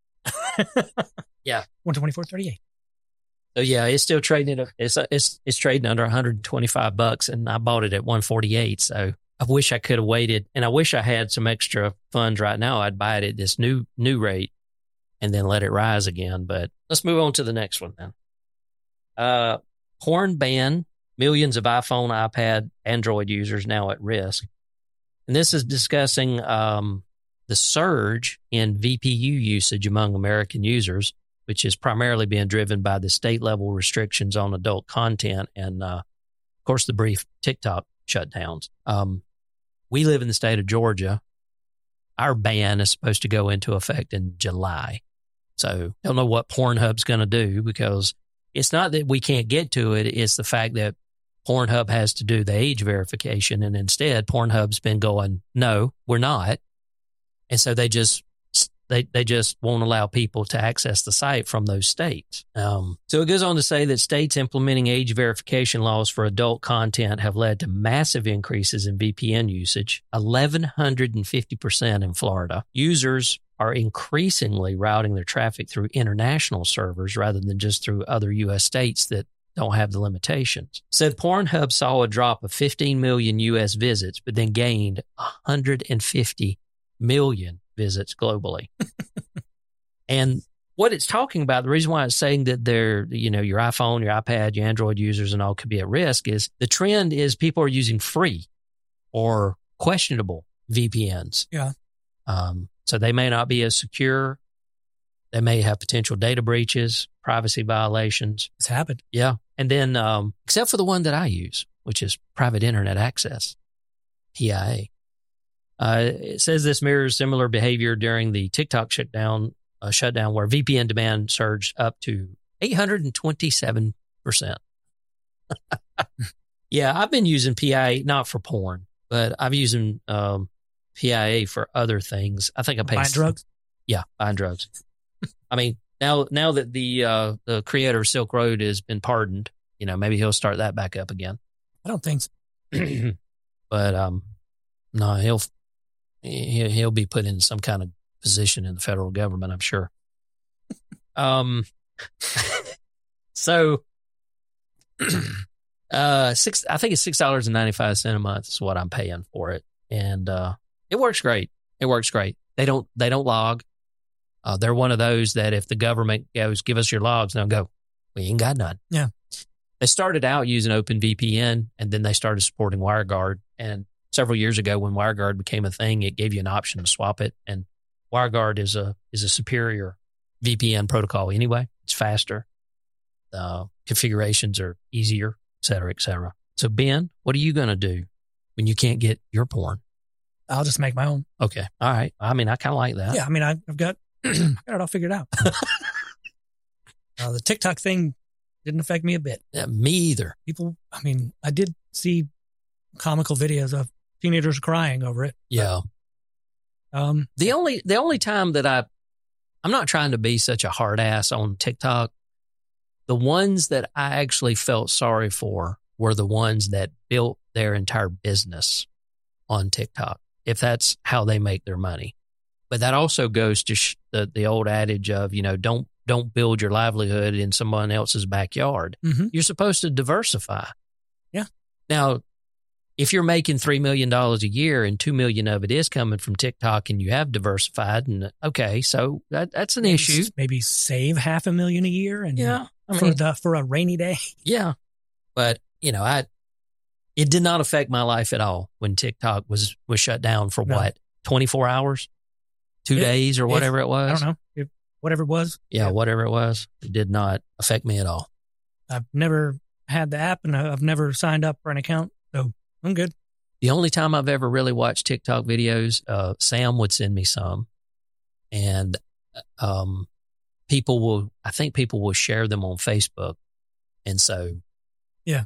Yeah. 124.38. So yeah, it's still trading at it's trading under $125, and I bought it at 148. So I wish I could have waited, and I wish I had some extra funds right now. I'd buy it at this new rate and then let it rise again. But let's move on to the next one then. Porn ban, millions of iPhone, iPad, Android users now at risk. And this is discussing the surge in VPU usage among American users, which is primarily being driven by the state-level restrictions on adult content and, of course, the brief TikTok shutdowns. We live in the state of Georgia. our ban is supposed to go into effect in July. So don't know what Pornhub's going to do, because it's not that we can't get to it. It's the fact that Pornhub has to do the age verification, and instead Pornhub's been going, no, we're not. And so they just won't allow people to access the site from those states. So it goes on to say that states implementing age verification laws for adult content have led to massive increases in VPN usage, 1,150% in Florida. Users are increasingly routing their traffic through international servers rather than just through other U.S. states that don't have the limitations. Said Pornhub saw a drop of 15 million U.S. visits, but then gained 150 million visits globally. And what it's talking about, the reason why it's saying that they're, your iPhone, your iPad, your Android users and all could be at risk, is the trend is people are using free or questionable VPNs. Yeah. So they may not be as secure. They may have potential data breaches, privacy violations. It's happened. Yeah. And then, except for the one that I use, which is Private Internet Access, PIA. It says this mirrors similar behavior during the TikTok shutdown where VPN demand surged up to 827%. Yeah, I've been using PIA, not for porn, but I've using PIA for other things. I think I pay buying drugs. Yeah, buying drugs. I mean, now that the creator of Silk Road has been pardoned, maybe he'll start that back up again. I don't think so. But no, he'll be put in some kind of position in the federal government, I'm sure. So I think it's $6.95 a month is what I'm paying for it, and it works great. It works great. They don't log. They're one of those that if the government goes, give us your logs, they'll go, we ain't got none. Yeah. They started out using OpenVPN, and then they started supporting WireGuard. And several years ago, when WireGuard became a thing, it gave you an option to swap it. And WireGuard is a superior VPN protocol anyway. It's faster. The configurations are easier, et cetera, et cetera. So, Ben, what are you going to do when you can't get your porn? I'll just make my own. Okay. All right. I mean, I kind of like that. Yeah. I mean, I've got it all figured out. The TikTok thing didn't affect me a bit. Yeah, me either. People, I mean, I did see comical videos of teenagers crying over it. Yeah. The only time that I'm not trying to be such a hard ass on TikTok. The ones that I actually felt sorry for were the ones that built their entire business on TikTok, if that's how they make their money. But that also goes to the old adage of, don't build your livelihood in someone else's backyard. Mm-hmm. You're supposed to diversify. Yeah. Now, if you're making $3 million a year and $2 million of it is coming from TikTok and you have diversified, and okay, so that's an issue. Maybe save $500,000 a year, and yeah, for a rainy day. Yeah, but it did not affect my life at all when TikTok was shut down for what, 24 hours, 2 days, or whatever it was. I don't know, whatever it was. Yeah, whatever it was, it did not affect me at all. I've never had the app, and I've never signed up for an account, so I'm good. The only time I've ever really watched TikTok videos, Sam would send me some, and people will share them on Facebook. And so, yeah,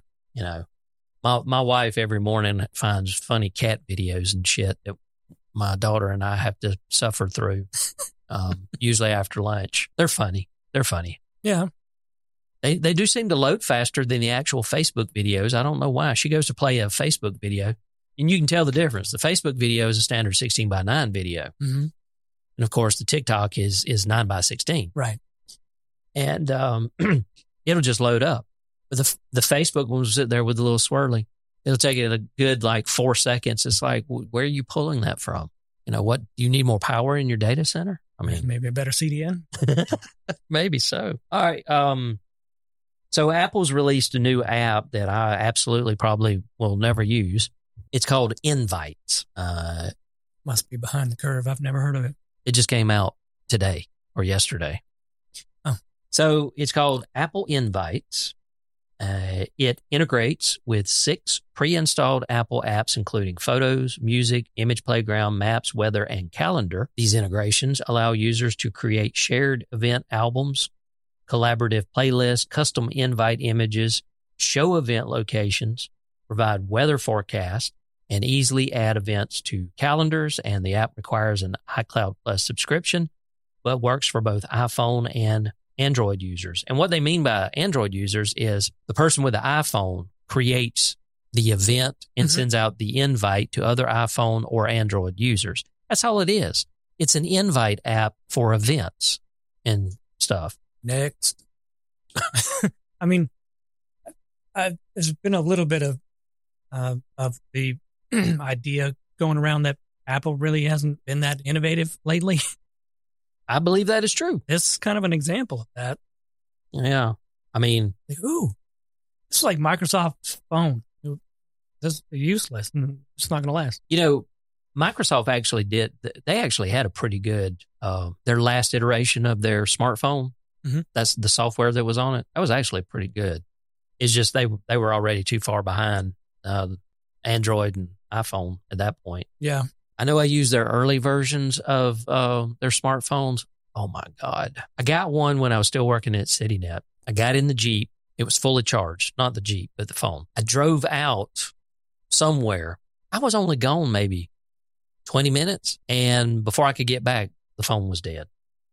my wife every morning finds funny cat videos and shit that my daughter and I have to suffer through, usually after lunch. They're funny. Yeah. They do seem to load faster than the actual Facebook videos. I don't know why. She goes to play a Facebook video, and you can tell the difference. The Facebook video is a standard 16:9 video. Mm-hmm. And, of course, the TikTok is 9:16. Right. And it'll just load up. But the Facebook one will sit there with a little swirly. It'll take it a good, 4 seconds. It's like, where are you pulling that from? What? Do you need more power in your data center? I mean, maybe a better CDN. Maybe so. All right. So Apple's released a new app that I absolutely probably will never use. It's called Invites. Must be behind the curve. I've never heard of it. It just came out today or yesterday. Oh. So it's called Apple Invites. It integrates with 6 pre-installed Apple apps, including Photos, Music, Image Playground, Maps, Weather, and Calendar. These integrations allow users to create shared event albums, collaborative playlists, custom invite images, show event locations, provide weather forecasts, and easily add events to calendars. And the app requires an iCloud Plus subscription, but works for both iPhone and Android users. And what they mean by Android users is the person with the iPhone creates the event and sends out the invite to other iPhone or Android users. That's all it is. It's an invite app for events and stuff. Next. I mean, there's been a little bit of the idea going around that Apple really hasn't been that innovative lately. I believe that is true. This is kind of an example of that. Yeah. I mean, this is like Microsoft's phone. This is useless and it's not going to last. You know, Microsoft they actually had a pretty good, their last iteration of their smartphone. That's the software that was on it. That was actually pretty good. It's just they were already too far behind Android and iPhone at that point. Yeah. I know I used their early versions of their smartphones. Oh, my God. I got one when I was still working at CityNet. I got in the Jeep. It was fully charged. Not the Jeep, but the phone. I drove out somewhere. I was only gone maybe 20 minutes. And before I could get back, the phone was dead.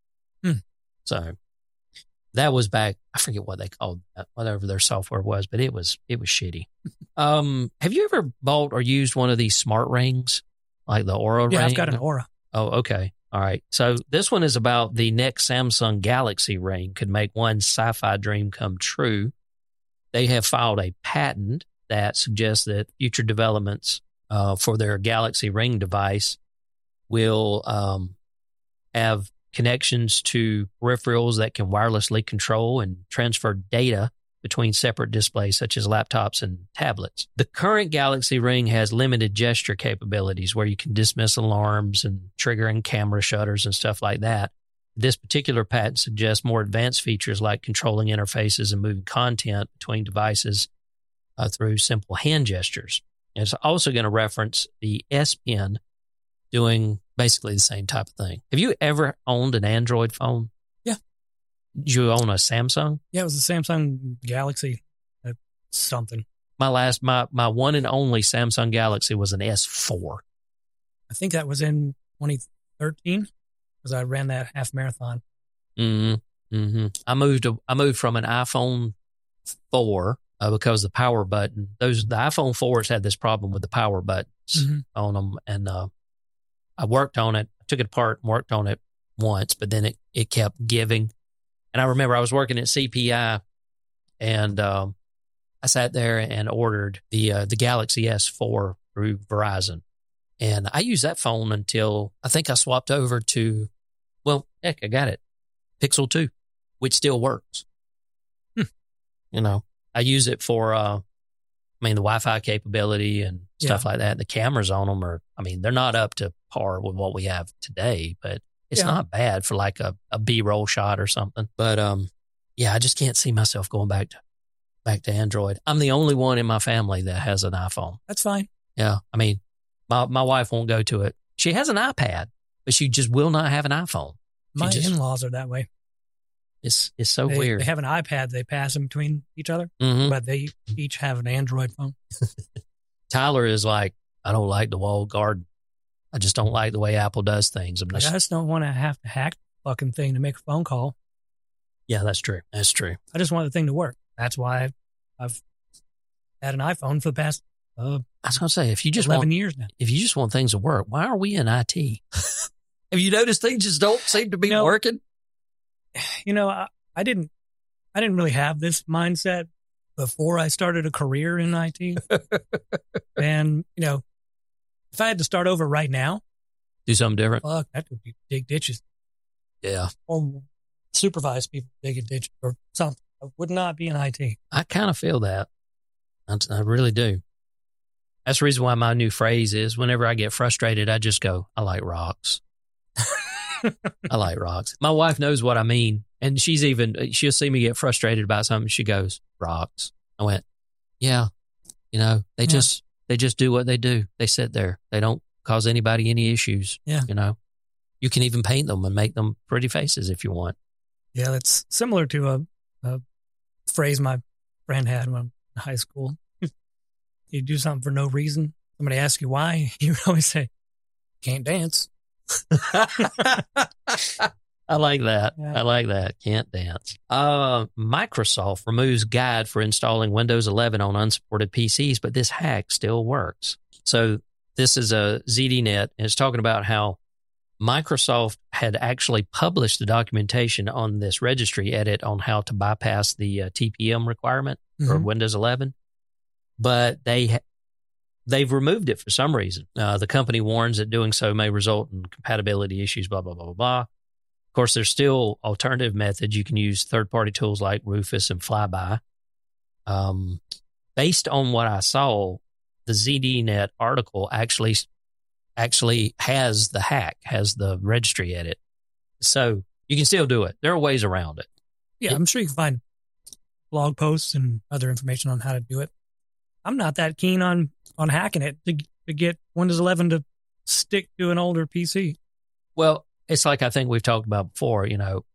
So that was back. I forget what they called that, whatever their software was, but it was shitty. Have you ever bought or used one of these smart rings? Like the Aura ring? Yeah, I've got an Aura. Oh, okay. All right. So this one is about the next Samsung Galaxy ring could make one sci-fi dream come true. They have filed a patent that suggests that future developments for their Galaxy Ring device will have connections to peripherals that can wirelessly control and transfer data between separate displays such as laptops and tablets. The current Galaxy Ring has limited gesture capabilities where you can dismiss alarms and triggering camera shutters and stuff like that. This particular patent suggests more advanced features like controlling interfaces and moving content between devices through simple hand gestures. And it's also going to reference the S Pen doing basically the same type of thing. Have you ever owned an Android phone? Yeah. Did you own a Samsung? Yeah, it was the Samsung Galaxy something. My one and only Samsung Galaxy was an S4. I think that was in 2013 because I ran that half marathon. I moved from an iPhone 4 because the power button. The iPhone 4s had this problem with the power buttons on them, and I worked on it. I took it apart and worked on it once, but then it kept giving. And I remember I was working at CPI, and I sat there and ordered the Galaxy S4 through Verizon. And I used that phone until I think I swapped over to, I got it, Pixel 2, which still works. You know, I use it for, the Wi-Fi capability and stuff like that. The cameras on them they're not up to par with what we have today, but it's not bad for like a B-roll shot or something. But, I just can't see myself going back to Android. I'm the only one in my family that has an iPhone. That's fine. Yeah. My wife won't go to it. She has an iPad, but she just will not have an iPhone. My in-laws are that way. It's so weird. They have an iPad. They pass them between each other, but they each have an Android phone. Tyler is like, I don't like the walled garden. I just don't like the way Apple does things. I just don't want to have to hack the fucking thing to make a phone call. Yeah, that's true. That's true. I just want the thing to work. That's why I've had an iPhone for the past I was going to say, if you just 11 years now. If you just want things to work, why are we in IT? Have you noticed things just don't seem to be working? I didn't really have this mindset before I started a career in IT. And, if I had to start over right now, do something different. Fuck, that would be dig ditches. Yeah. Or supervise people digging ditches or something. I would not be in IT. I kind of feel that. I really do. That's the reason why my new phrase is whenever I get frustrated, I just go, I like rocks. I like rocks. My wife knows what I mean. And she'll see me get frustrated about something. She goes, rocks. I went, yeah, they just do what they do. They sit there. They don't cause anybody any issues. Yeah. You can even paint them and make them pretty faces if you want. Yeah, that's similar to a phrase my friend had when in high school. You do something for no reason. Somebody asks you why, you always say, can't dance. I like that. Yeah. I like that. Can't dance. Microsoft removes guide for installing Windows 11 on unsupported PCs, but this hack still works. So this is a ZDNet, and it's talking about how Microsoft had actually published the documentation on this registry edit on how to bypass the TPM requirement for Windows 11, but they've removed it for some reason. The company warns that doing so may result in compatibility issues, blah, blah, blah, blah, blah. Of course, there's still alternative methods. You can use third-party tools like Rufus and Flyby. Based on what I saw, the ZDNet article actually has the hack, has the registry edit. So you can still do it. There are ways around it. Yeah, I'm sure you can find blog posts and other information on how to do it. I'm not that keen on hacking it to get Windows 11 to stick to an older PC. Well, it's like I think we've talked about before,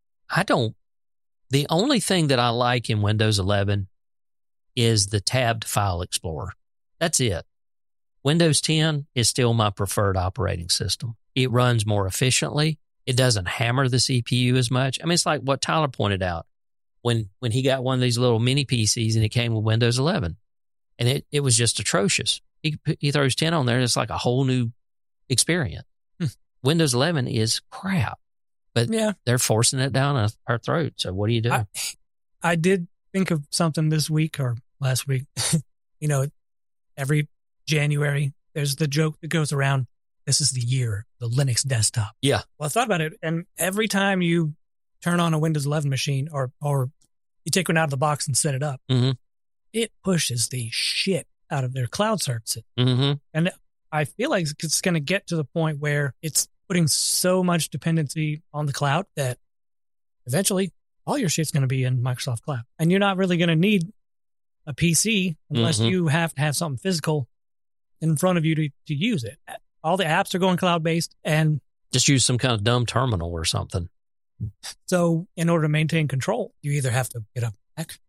the only thing that I like in Windows 11 is the tabbed file explorer. That's it. Windows 10 is still my preferred operating system. It runs more efficiently. It doesn't hammer the CPU as much. I mean, it's like what Tyler pointed out when he got one of these little mini PCs and it came with Windows 11. And it was just atrocious. He throws 10 on there, and it's like a whole new experience. Windows 11 is crap, but they're forcing it down our throat. So what do you do? I did think of something this week or last week. Every January, there's the joke that goes around, this is the year, the Linux desktop. Yeah. Well, I thought about it, and every time you turn on a Windows 11 machine or you take one out of the box and set it up, it pushes the shit out of their cloud services. And I feel like it's going to get to the point where it's putting so much dependency on the cloud that eventually all your shit's going to be in Microsoft Cloud. And you're not really going to need a PC unless you have to have something physical in front of you to use it. All the apps are going cloud-based, and just use some kind of dumb terminal or something. So in order to maintain control, you either have to get a Mac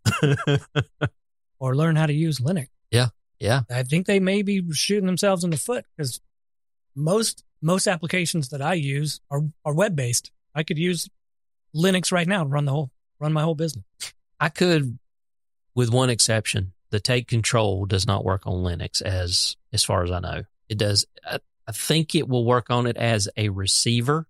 or learn how to use Linux. Yeah. I think they may be shooting themselves in the foot because most applications that I use are web-based. I could use Linux right now to run my whole business. I could, with one exception. The Take Control does not work on Linux as far as I know. It does. I think it will work on it as a receiver,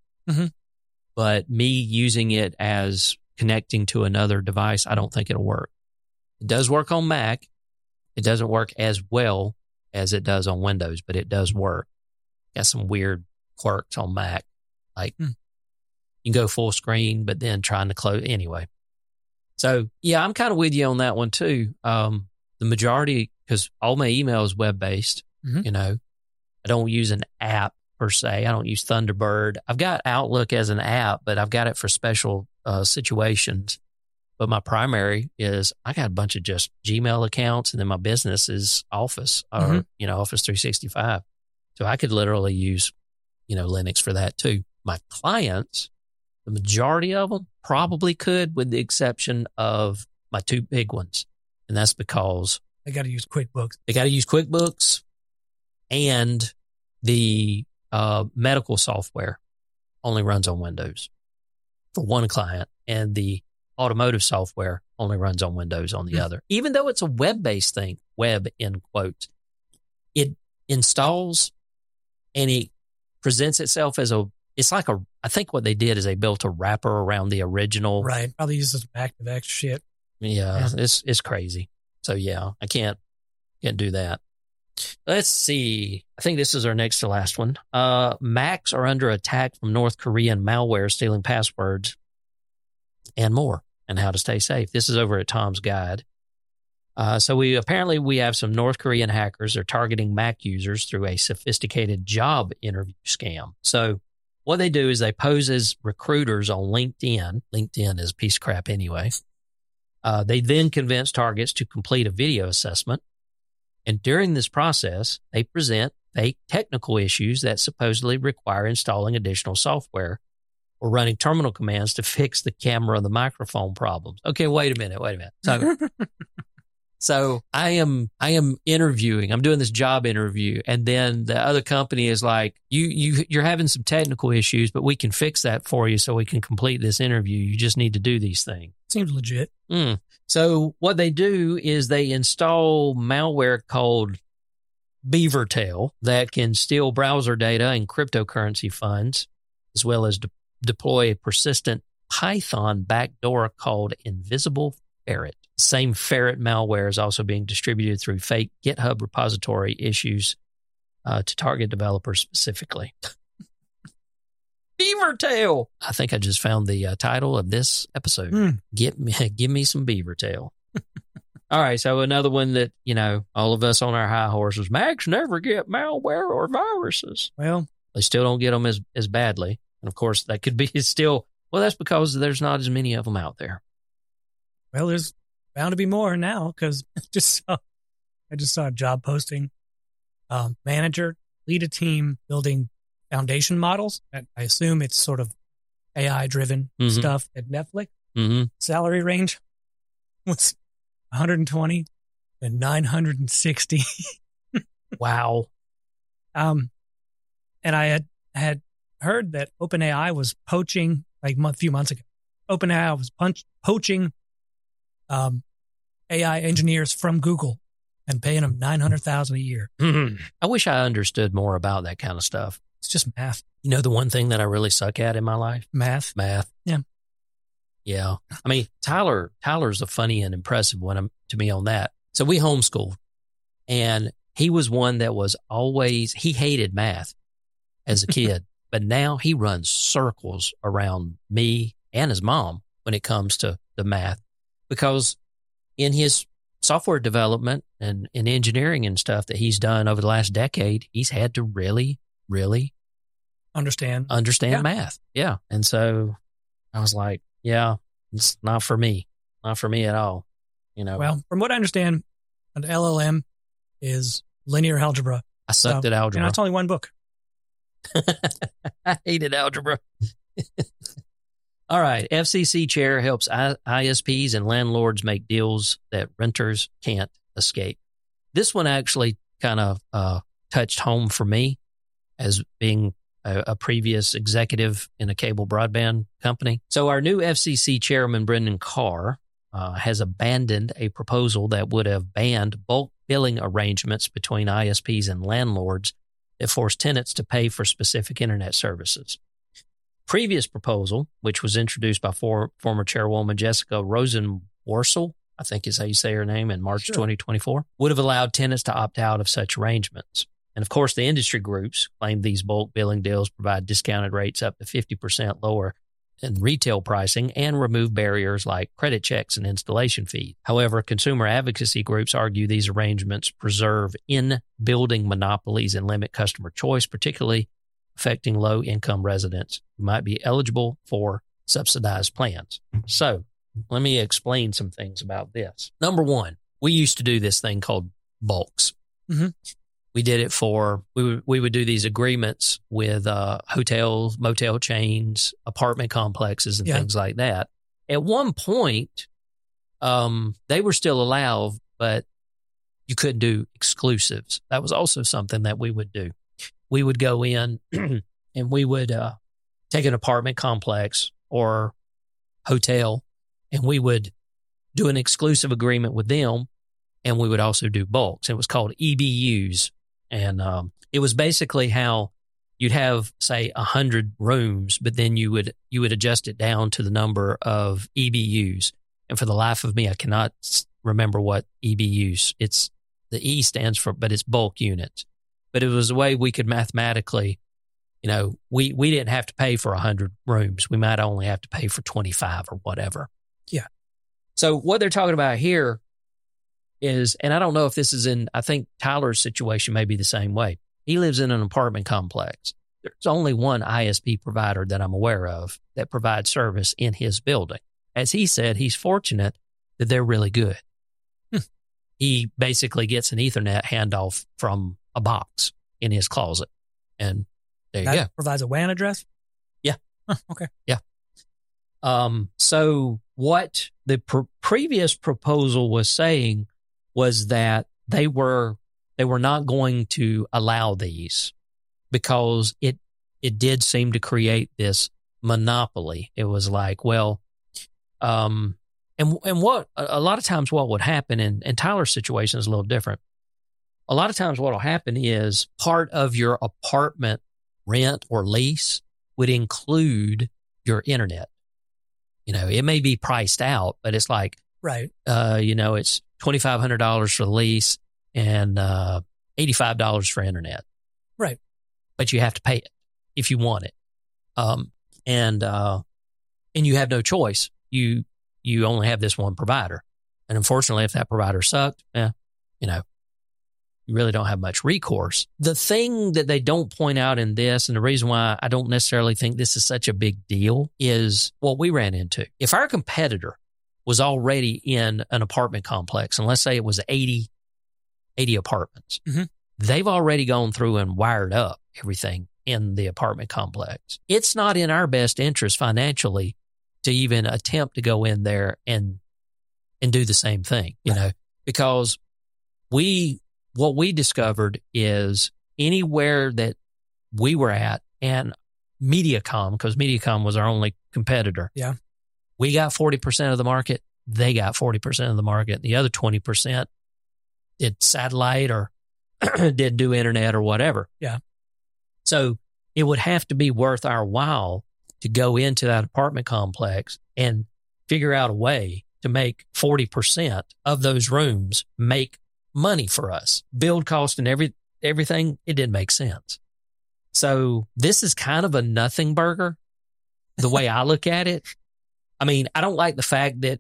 but me using it as connecting to another device, I don't think it'll work. It does work on Mac. It doesn't work as well as it does on Windows, but it does work. Got some weird quirks on Mac. Like you can go full screen, but then trying to close anyway. So yeah, I'm kind of with you on that one too. The majority, because all my email is web-based, I don't use an app per se. I don't use Thunderbird. I've got Outlook as an app, but I've got it for special situations. But my primary is I got a bunch of just Gmail accounts, and then my business is Office or, Office 365. So I could literally use, Linux for that too. My clients, the majority of them probably could, with the exception of my two big ones. And that's because they got to use QuickBooks. They got to use QuickBooks, and the medical software only runs on Windows for one client, and the automotive software only runs on Windows on the other. Even though it's a web-based thing, web in quotes, it installs and it presents itself as I think what they did is they built a wrapper around the original. Right. Probably uses ActiveX shit. Yeah. It's crazy. So yeah, I can't do that. Let's see. I think this is our next to last one. Macs are under attack from North Korean malware stealing passwords and more, and how to stay safe. This is over at Tom's Guide. So we have some North Korean hackers are targeting Mac users through a sophisticated job interview scam. So what they do is they pose as recruiters on LinkedIn. LinkedIn is a piece of crap anyway. They then convince targets to complete a video assessment. And during this process, they present fake technical issues that supposedly require installing additional software or running terminal commands to fix the camera and the microphone problems. Okay, wait a minute. So I am interviewing. I'm doing this job interview, and then the other company is like, you're having some technical issues, but we can fix that for you so we can complete this interview. You just need to do these things. Seems legit. So what they do is they install malware called Beavertail that can steal browser data and cryptocurrency funds, as well as deploy a persistent Python backdoor called Invisible Ferret. The same ferret malware is also being distributed through fake GitHub repository issues to target developers specifically. Beavertail. I think I just found the title of this episode. Give me some Beavertail. All right, so another one that, all of us on our high horses, Macs never get malware or viruses. Well, they still don't get them as badly. And of course, that could be still, that's because there's not as many of them out there. Well, there's bound to be more now because I just saw a job posting. Manager, lead a team building foundation models. I assume it's sort of AI-driven stuff at Netflix. Salary range was 120 to 960. Wow. And I had heard that OpenAI was poaching, like a few months ago. OpenAI was poaching AI engineers from Google and paying them $900,000 a year. I wish I understood more about that kind of stuff. It's just math. The one thing that I really suck at in my life? Math. Yeah. Yeah. I mean, Tyler's a funny and impressive one to me on that. So we homeschooled, and he was one that was always, he hated math as a kid, but now he runs circles around me and his mom when it comes to the math, because in his software development and in engineering and stuff that he's done over the last decade, he's had to really, really understand math. Yeah. And so I was like, yeah, it's not for me. Not for me at all. Well, from what I understand, an LLM is linear algebra. I sucked at algebra. It's only one book. I hated algebra. All right. FCC chair helps ISPs and landlords make deals that renters can't escape. This one actually kind of touched home for me as being a previous executive in a cable broadband company. So our new FCC chairman, Brendan Carr, has abandoned a proposal that would have banned bulk billing arrangements between ISPs and landlords that force tenants to pay for specific internet services. Previous proposal, which was introduced by former chairwoman Jessica Rosenworcel, I think is how you say her name, in March 2024, would have allowed tenants to opt out of such arrangements. And of course, the industry groups claim these bulk billing deals provide discounted rates up to 50% lower than retail pricing and remove barriers like credit checks and installation fees. However, consumer advocacy groups argue these arrangements preserve in-building monopolies and limit customer choice, particularly affecting low-income residents who might be eligible for subsidized plans. So let me explain some things about this. Number one, we used to do this thing called bulks. We did it we would do these agreements with hotels, motel chains, apartment complexes, and things like that. At one point, they were still allowed, but you couldn't do exclusives. That was also something that we would do. We would go in and we would take an apartment complex or hotel, and we would do an exclusive agreement with them, and we would also do bulks. It was called EBUs. And it was basically how you'd have, say, 100 rooms, but then you would adjust it down to the number of EBUs. And for the life of me, I cannot remember what EBUs. It's the E stands for, but it's bulk units. But it was a way we could mathematically, we didn't have to pay for 100 rooms. We might only have to pay for 25 or whatever. Yeah. So what they're talking about here is, and I don't know if this is I think Tyler's situation may be the same way. He lives in an apartment complex. There's only one ISP provider that I'm aware of that provides service in his building. As he said, he's fortunate that they're really good. He basically gets an Ethernet handoff from a box in his closet. And there you go. Provides a WAN address? Yeah. Okay. Yeah. So what the previous proposal was saying was that they were not going to allow these because it did seem to create this monopoly. It was like, well, and what a lot of times what would happen, and Tyler's situation is a little different. A lot of times what will happen is part of your apartment rent or lease would include your internet. It may be priced out, but it's like, right. It's $2,500 for the lease and $85 for internet. Right. But you have to pay it if you want it. And you have no choice. You only have this one provider. And unfortunately, if that provider sucked, you really don't have much recourse. The thing that they don't point out in this, and the reason why I don't necessarily think this is such a big deal, is what we ran into. If our competitor was already in an apartment complex, and let's say it was 80 apartments, they've already gone through and wired up everything in the apartment complex. It's not in our best interest financially to even attempt to go in there and do the same thing, because what we discovered is anywhere that we were at, and Mediacom, because Mediacom was our only competitor. Yeah. We got 40% of the market. They got 40% of the market. The other 20% did satellite or did do internet or whatever. Yeah. So it would have to be worth our while to go into that apartment complex and figure out a way to make 40% of those rooms make money for us. Build cost and everything, it didn't make sense. So this is kind of a nothing burger, the way I look at it. I mean, I never liked the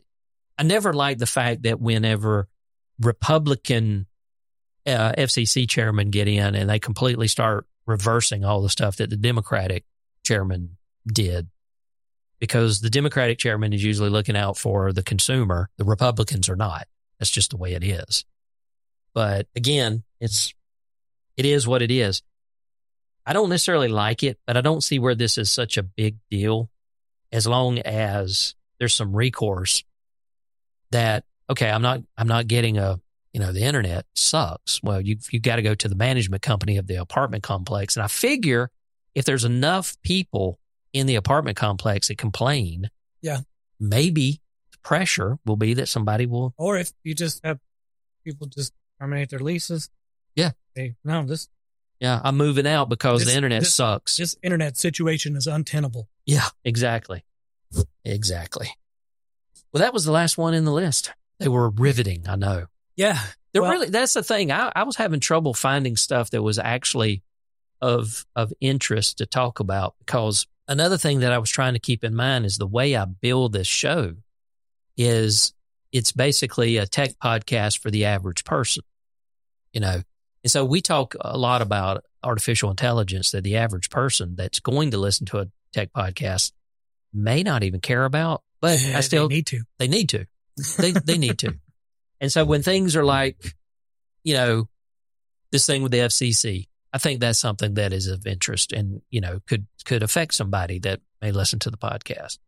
fact that whenever Republican FCC chairmen get in and they completely start reversing all the stuff that the Democratic chairman did, because the Democratic chairman is usually looking out for the consumer. The Republicans are not. That's just the way it is. But again, it is what it is. I don't necessarily like it, but I don't see where this is such a big deal as long as there's some recourse that, okay, I'm not getting the internet sucks. Well, you've got to go to the management company of the apartment complex. And I figure if there's enough people in the apartment complex that complain, yeah, maybe the pressure will be that somebody will. Or if you just have people just terminate their leases. Yeah. Yeah, I'm moving out because the internet sucks. This internet situation is untenable. Yeah, exactly. Exactly. Well, that was the last one in the list. They were riveting, I know. Yeah. That's the thing. I was having trouble finding stuff that was actually of interest to talk about, because another thing that I was trying to keep in mind is the way I build this show is it's basically a tech podcast for the average person, And so we talk a lot about artificial intelligence that the average person that's going to listen to a tech podcast may not even care about, but they need to. They need to. They need to. And so when things are like, this thing with the FCC, I think that's something that is of interest and, could affect somebody that may listen to the podcast.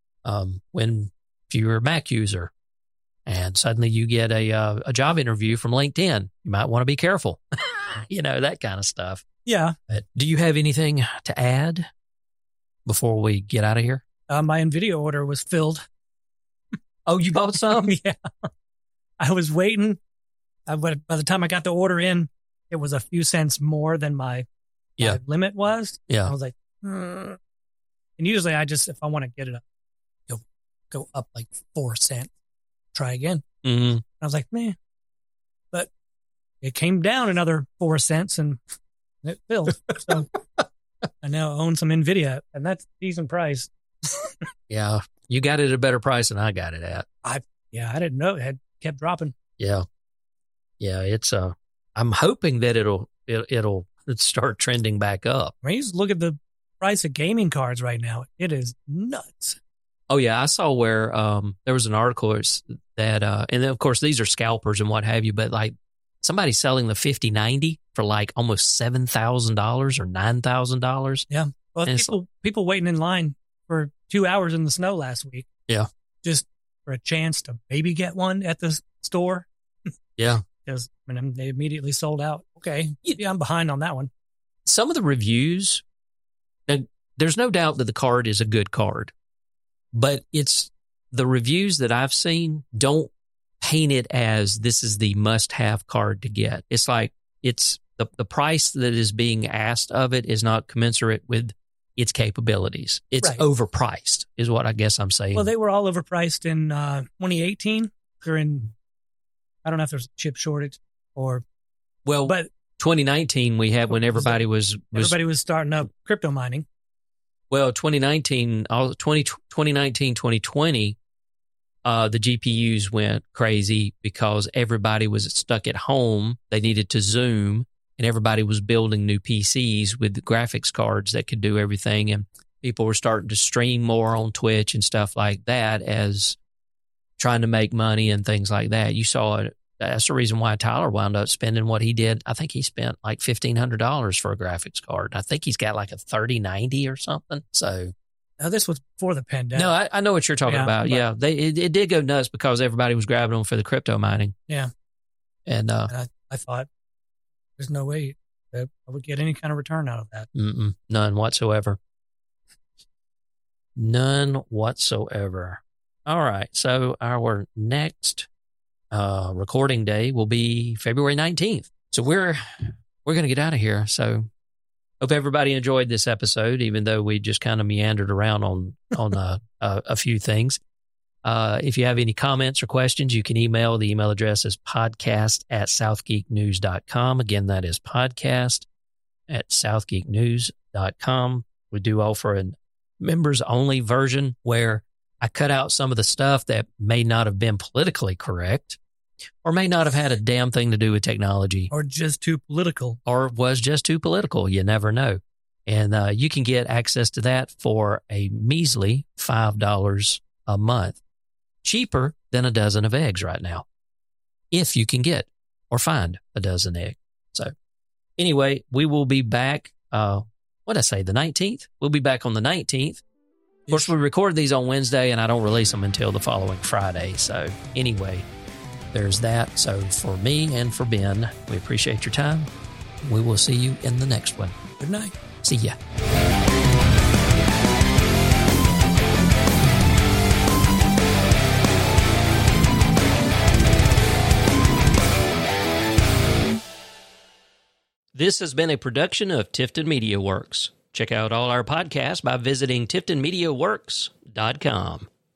If you're a Mac user and suddenly you get a job interview from LinkedIn, you might want to be careful, that kind of stuff. Yeah. But do you have anything to add before we get out of here? My NVIDIA order was filled. Oh, you bought some? Yeah. I was waiting. By the time I got the order in, it was a few cents more than my limit was. Yeah. I was like, And usually if I want to get it up, go up like 4 cents, try again. Mm-hmm. I was like, man, but it came down another 4 cents and it filled. So I now own some NVIDIA, and that's a decent price. Yeah. You got it at a better price than I got it at. I didn't know it had kept dropping. Yeah. Yeah. It's, I'm hoping that it'll start trending back up. I mean, you just look at the price of gaming cards right now. It is nuts. Oh yeah, I saw where there was an article that, and then of course these are scalpers and what have you, but like somebody selling the 5090 for like almost $7,000 or $9,000. Yeah. Well, people waiting in line for 2 hours in the snow last week. Yeah. Just for a chance to maybe get one at the store. Yeah. Because they immediately sold out. Okay. Yeah, I'm behind on that one. Some of the reviews, there's no doubt that the card is a good card, but it's the reviews that I've seen don't paint it as this is the must-have card to get. It's like it's the price that is being asked of it is not commensurate with its capabilities. It's overpriced is what I guess I'm saying. Well, they were all overpriced in 2018 during, I don't know if there's a chip shortage or... Well, but 2019 we had when everybody was starting up crypto mining. Well, 2019, 2020, the GPUs went crazy because everybody was stuck at home. They needed to Zoom, and everybody was building new PCs with the graphics cards that could do everything. And people were starting to stream more on Twitch and stuff like that as trying to make money and things like that. You saw it. That's the reason why Tyler wound up spending what he did. I think he spent like $1,500 for a graphics card. I think he's got like a 3090 or something. So now this was before the pandemic. No, I know what you're talking about. Yeah, it did go nuts because everybody was grabbing them for the crypto mining. Yeah, and I thought there's no way that I would get any kind of return out of that. None whatsoever. None whatsoever. All right, so our next recording day will be February 19th. So we're going to get out of here. So hope everybody enjoyed this episode, even though we just kind of meandered around on a few things. If you have any comments or questions, you can email. The email address is podcast@southgeeknews.com. Again, that is podcast@southgeeknews.com. We do offer a members-only version where I cut out some of the stuff that may not have been politically correct or may not have had a damn thing to do with technology. Or just too political. Or was just too political. You never know. And you can get access to that for a measly $5 a month. Cheaper than a dozen of eggs right now. If you can get or find a dozen eggs. So anyway, we will be back, the 19th? We'll be back on the 19th. Of course, we record these on Wednesday, and I don't release them until the following Friday. So anyway, there's that. So for me and for Ben, we appreciate your time. We will see you in the next one. Good night. See ya. This has been a production of Tifton Media Works. Check out all our podcasts by visiting TiftonMediaWorks.com.